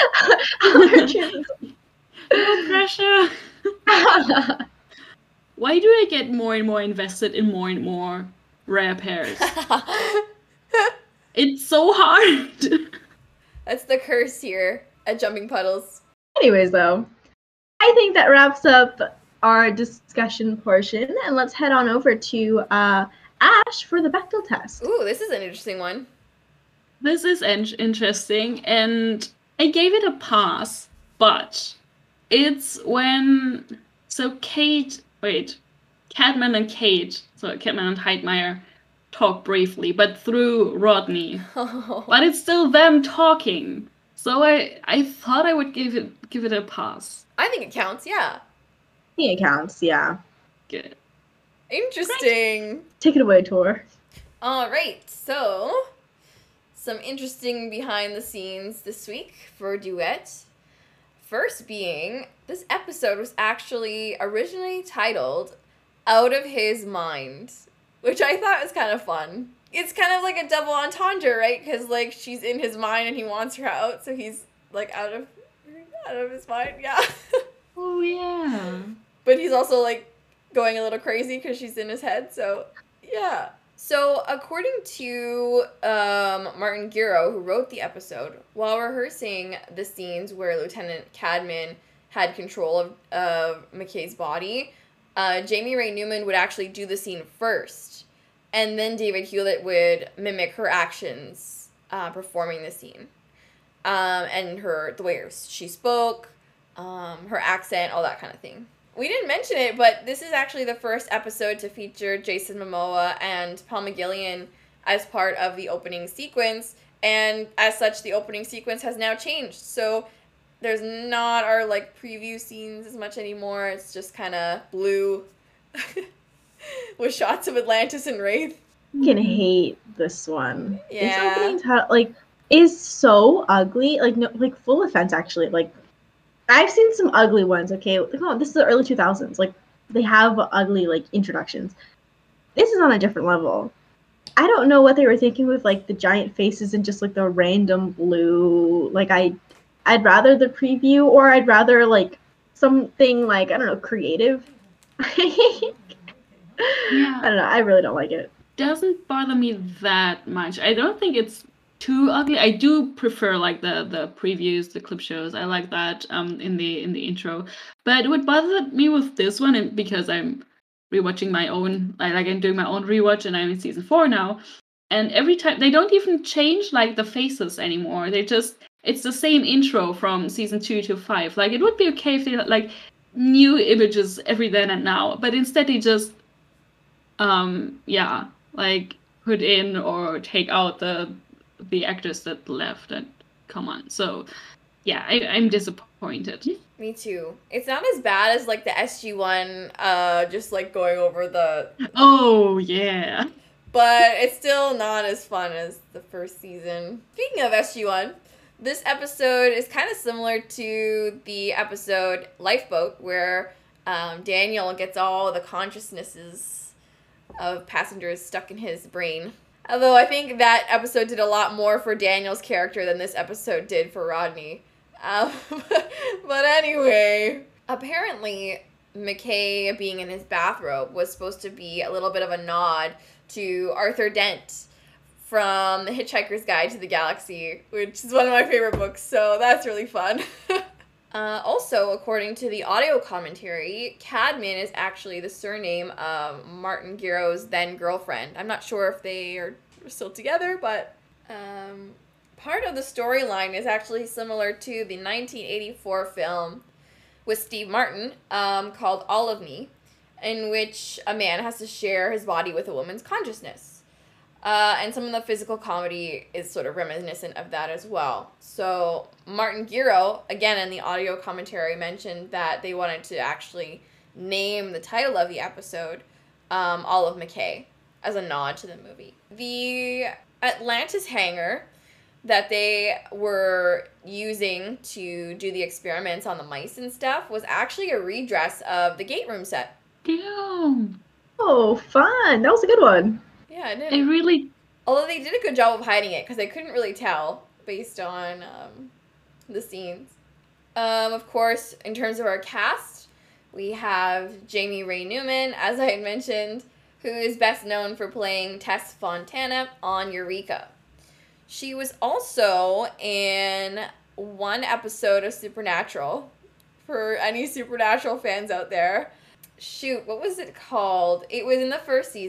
No pressure. Why do I get more and more invested in more and more rare pairs? It's so hard. That's the curse here at Jumping Puddles. Anyways, though, I think that wraps up our discussion portion, and let's head on over to Ash for the Bechdel test. Ooh, this is an interesting one. This is interesting, and I gave it a pass, but it's when Cadman and Kate, so Cadman and Heidmeyer talk briefly, but through Rodney. But it's still them talking. So I thought I would give it a pass. I think it counts, yeah. I think it counts, yeah. Good. Interesting. Take it away, Tor. All right, so some interesting behind the scenes this week for Duet. First being, this episode was actually originally titled Out of His Mind, which I thought was kind of fun. It's kind of like a double entendre, right? Because, like, she's in his mind and he wants her out, so he's, like, out of his mind, yeah. Oh, yeah. But he's also, like, going a little crazy because she's in his head, so, yeah. So, according to Martin Giro, who wrote the episode, while rehearsing the scenes where Lieutenant Cadman had control of McKay's body, Jamie Ray Newman would actually do the scene first, and then David Hewlett would mimic her actions performing the scene. And the way she spoke, her accent, all that kind of thing. We didn't mention it, but this is actually the first episode to feature Jason Momoa and Palma Gillian as part of the opening sequence, and as such, the opening sequence has now changed. So there's not our, like, preview scenes as much anymore. It's just kind of blue with shots of Atlantis and Wraith. I can hate this one. Yeah. This opening title, like, is so ugly. Like, no, like, full offense, actually. Like, I've seen some ugly ones, okay? Like, oh, this is the early 2000s. Like, they have ugly, like, introductions. This is on a different level. I don't know what they were thinking with, like, the giant faces and just, like, the random blue. Like, I'd rather the preview, or I'd rather, like, something, like, I don't know, creative. Yeah. I don't know. I really don't like it. Doesn't bother me that much. I don't think it's too ugly. I do prefer, like, the previews, the clip shows. I like that in the intro. But what bothered me with this one, and because I'm rewatching my own, I'm doing my own rewatch, and I'm in season 4 now, and every time they don't even change, like, the faces anymore. It's the same intro from season 2 to 5. Like, it would be okay if they had, like, new images every then and now, but instead they just like, put in or take out the actors that left, and come on. So yeah, I'm disappointed. Me too. It's not as bad as, like, the SG one, just, like, going over the... Oh, yeah. But it's still not as fun as the first season. Speaking of SG1, this episode is kind of similar to the episode Lifeboat, where Daniel gets all the consciousnesses of passengers stuck in his brain. Although I think that episode did a lot more for Daniel's character than this episode did for Rodney. But anyway, apparently McKay being in his bathrobe was supposed to be a little bit of a nod to Arthur Dent from The Hitchhiker's Guide to the Galaxy, which is one of my favorite books, so that's really fun. Also, according to the audio commentary, Cadman is actually the surname of Martin Giro's then-girlfriend. I'm not sure if they are still together, but part of the storyline is actually similar to the 1984 film with Steve Martin called All of Me, in which a man has to share his body with a woman's consciousness. And some of the physical comedy is sort of reminiscent of that as well. So Martin Giro, again in the audio commentary, mentioned that they wanted to actually name the title of the episode All of McKay as a nod to the movie. The Atlantis hangar that they were using to do the experiments on the mice and stuff was actually a redress of the gate room set. Damn. Oh, fun. That was a good one. Yeah, I did. I really... Although they did a good job of hiding it because they couldn't really tell based on the scenes. Of course, in terms of our cast, we have Jamie Ray Newman, as I had mentioned, who is best known for playing Tess Fontana on Eureka. She was also in one episode of Supernatural, for any Supernatural fans out there. Shoot, what was it called? It was in the first season.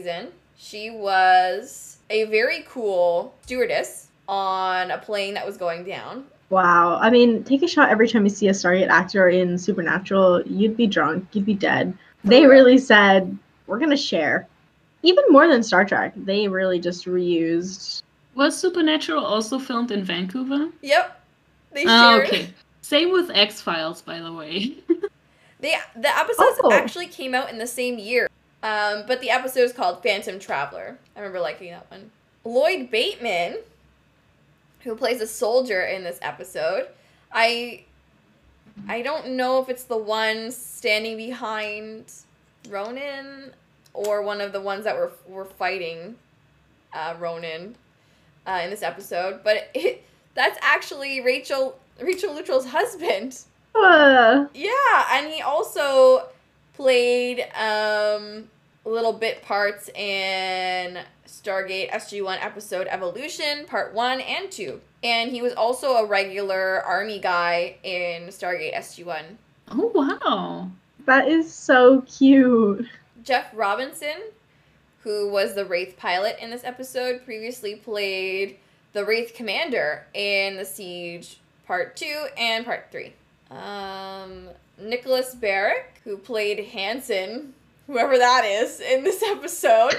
She was a very cool stewardess on a plane that was going down. Wow. I mean, take a shot every time you see a Stargate actor in Supernatural. You'd be drunk. You'd be dead. They really said, we're going to share. Even more than Star Trek. They really just reused. Was Supernatural also filmed in Vancouver? Yep. They Oh, shared. okay. Same with X-Files, by the way. The episodes Oh. actually came out in the same year. But the episode is called Phantom Traveler. I remember liking that one. Lloyd Bateman, who plays a soldier in this episode, I don't know if it's the one standing behind Ronan or one of the ones that were fighting Ronan in this episode, but that's actually Rachel Luttrell's husband. Yeah, and he also played little bit parts in Stargate SG-1 episode Evolution, Part 1 and 2. And he was also a regular army guy in Stargate SG-1. Oh, wow. That is so cute. Jeff Robinson, who was the Wraith pilot in this episode, previously played the Wraith commander in The Siege Part 2 and Part 3. Nicholas Barrick, who played Hansen, whoever that is, in this episode,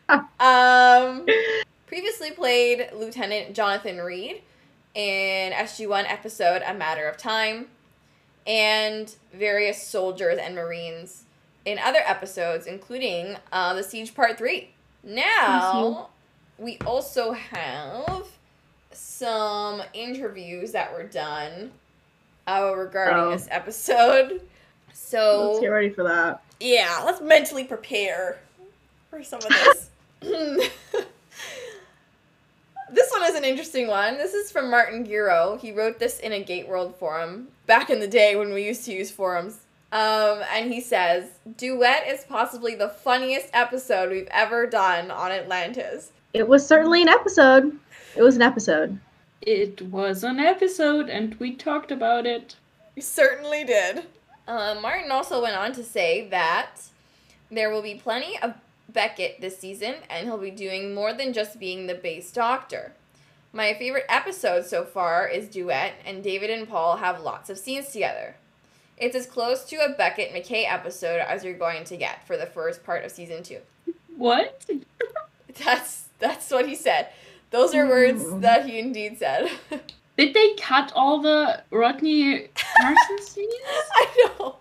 previously played Lieutenant Jonathan Reed in SG-1 episode A Matter of Time, and various soldiers and Marines in other episodes, including The Siege Part 3. Now, we also have some interviews that were done regarding this episode. So Let's get ready for that. yeah, let's mentally prepare for some of this. This one is an interesting one. This is from Martin Giro. He wrote this in a Gateworld forum back in the day when we used to use forums. And he says, Duet is possibly the funniest episode we've ever done on Atlantis. It was certainly an episode. It was an episode. It was an episode, and we talked about it. We certainly did. Martin also went on to say that there will be plenty of Beckett this season, and he'll be doing more than just being the base doctor. My favorite episode so far is Duet, and David and Paul have lots of scenes together. It's as close to a Beckett McKay episode as you're going to get for the first part of season 2. What? That's what he said. Those are words that he indeed said. Did they cut all the Rodney Carson scenes? I know.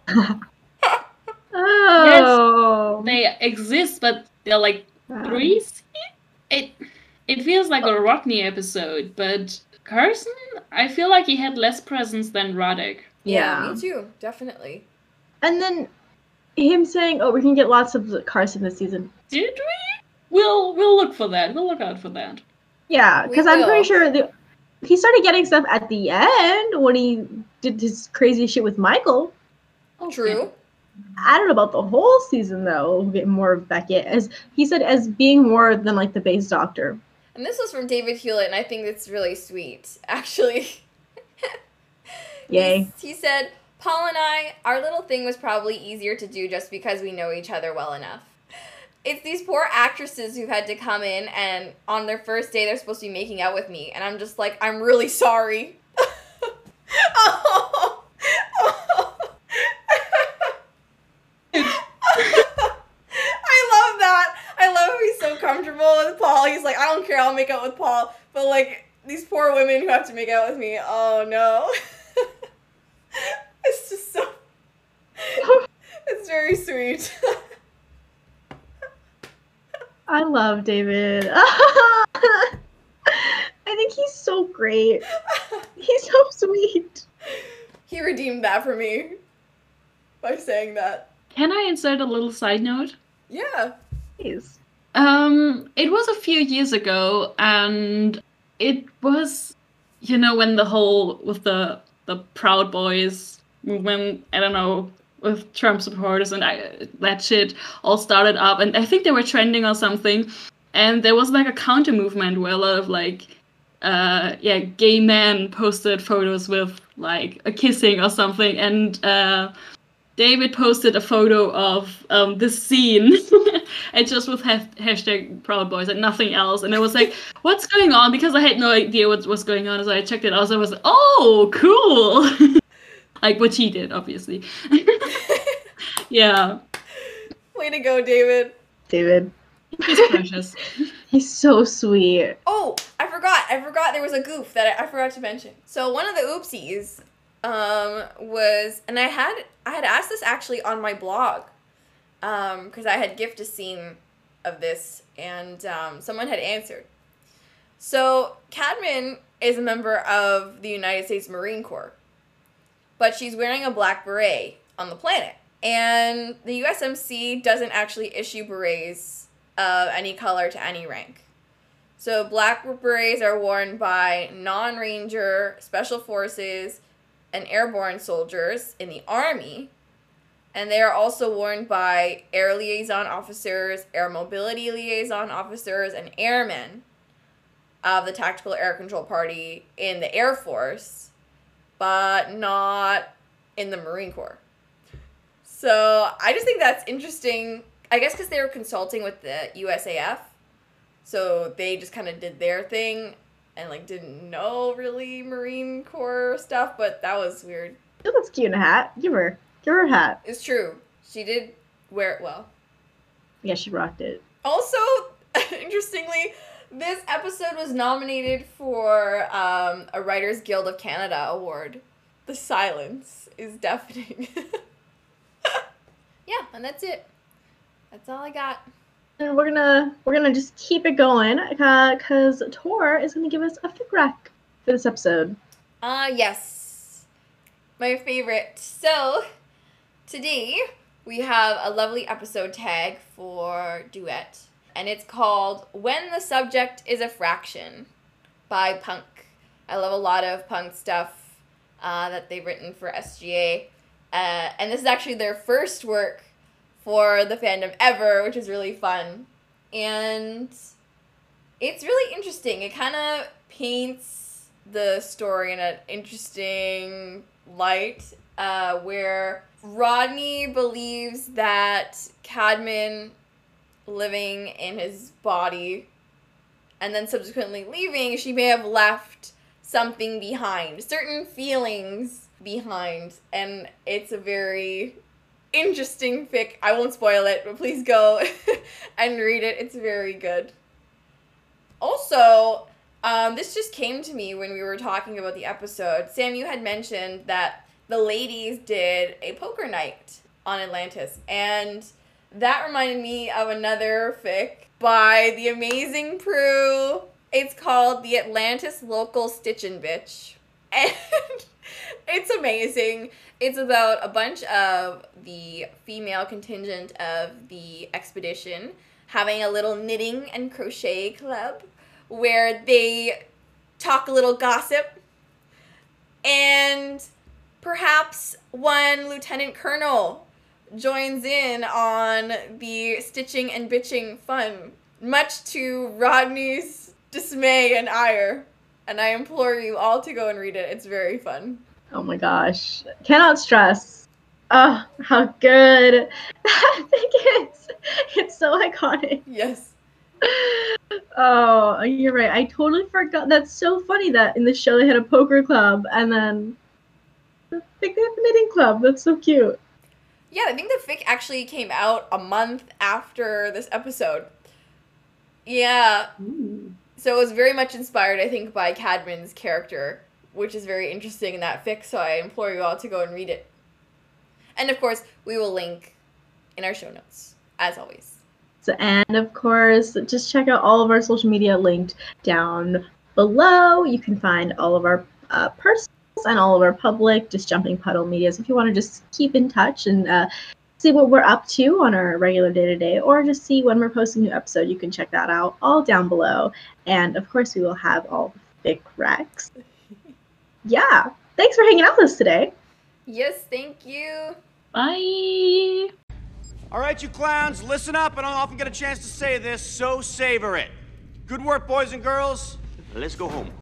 Oh. They exist, but they're like 3 scenes? It feels like a Rodney episode, but Carson, I feel like he had less presence than Roddick. Yeah. Me too. Definitely. And then him saying, "Oh, we can get lots of Carson this season." Did we? We'll look for that. We'll look out for that. Yeah, We because I'm pretty will. sure he started getting stuff at the end when he did his crazy shit with Michael. True. I don't know about the whole season though. We'll get more of Beckett, as he said, as being more than like the base doctor. And this was from David Hewlett, and I think it's really sweet, actually. Yay. He said, Paul and I, our little thing was probably easier to do just because we know each other well enough. It's these poor actresses who've had to come in, and on their first day, they're supposed to be making out with me. And I'm just like, I'm really sorry. Oh. I love that. I love how he's so comfortable with Paul. He's like, I don't care, I'll make out with Paul. But like, these poor women who have to make out with me, oh no. It's just so... It's very sweet. I love David. I think he's so great. He's so sweet. He redeemed that for me by saying that. Can I insert a little side note? Yeah. Please. It was a few years ago, and it was, when the whole, with the Proud Boys movement, I don't know, with Trump supporters and that shit all started up, and I think they were trending or something, and there was like a counter movement where a lot of gay men posted photos with like a kissing or something, and David posted a photo of this scene, and just with hashtag Proud Boys and nothing else. And I was like, what's going on? Because I had no idea what was going on. So I checked it out. So I was like, oh, cool. Like what he did, obviously. Yeah. Way to go, David. David. He's precious. He's so sweet. Oh, I forgot there was a goof that I forgot to mention. So one of the oopsies was, and I had asked this actually on my blog, because I had gifted a scene of this, and someone had answered. So Cadman is a member of the United States Marine Corps, but she's wearing a black beret on the planet, and the USMC doesn't actually issue berets of any color to any rank. So black berets are worn by non-ranger, special forces, and airborne soldiers in the Army, and they are also worn by air liaison officers, air mobility liaison officers, and airmen of the Tactical Air Control Party in the Air Force, but not in the Marine Corps. So I just think that's interesting, I guess because they were consulting with the USAF, so they just kind of did their thing and like didn't know really Marine Corps stuff, but that was weird. It looks cute in a hat. Give her a hat. It's true. She did wear it well. Yeah, she rocked it. Also, interestingly, this episode was nominated for a Writers Guild of Canada award. The silence is deafening. Yeah, and that's it. That's all I got. And we're gonna just keep it going, cause Tor is gonna give us a fic rec for this episode. Yes. My favorite. So, today we have a lovely episode tag for Duet, and it's called When the Subject is a Fraction by Punk. I love a lot of Punk stuff that they've written for SGA, and this is actually their first work for the fandom ever, which is really fun. And it's really interesting. It kind of paints the story in an interesting light, where Rodney believes that Cadman living in his body and then subsequently leaving, she may have left something behind, certain feelings behind, and it's a very interesting fic. I won't spoil it, but please go and read it. It's very good. Also, this just came to me when we were talking about the episode. Sam, you had mentioned that the ladies did a poker night on Atlantis, and that reminded me of another fic by the amazing Prue. It's called The Atlantis Local Stitchin' Bitch, and it's amazing. It's about a bunch of the female contingent of the expedition having a little knitting and crochet club where they talk a little gossip, and perhaps one lieutenant colonel joins in on the stitching and bitching fun, much to Rodney's dismay and ire. And I implore you all to go and read it. It's very fun. Oh my gosh. Cannot stress. Oh, how good that thing is. It's so iconic. Yes. Oh, you're right. I totally forgot. That's so funny that in the show they had a poker club and then the knitting club. That's so cute. Yeah, I think the fic actually came out a month after this episode. Yeah. Ooh. So it was very much inspired, I think, by Cadman's character, which is very interesting in that fic, so I implore you all to go and read it. And of course, we will link in our show notes, as always. So, and of course, just check out all of our social media linked down below. You can find all of our personals and all of our public Just Jumping Puddle medias if you want to just keep in touch and see what we're up to on our regular day-to-day, or just see when we're posting a new episode. You can check that out all down below. And of course, we will have all the fic recs. Yeah. Thanks for hanging out with us today. Yes, thank you. Bye. All right, you clowns, listen up. I don't often get a chance to say this, so savor it. Good work, boys and girls. Let's go home.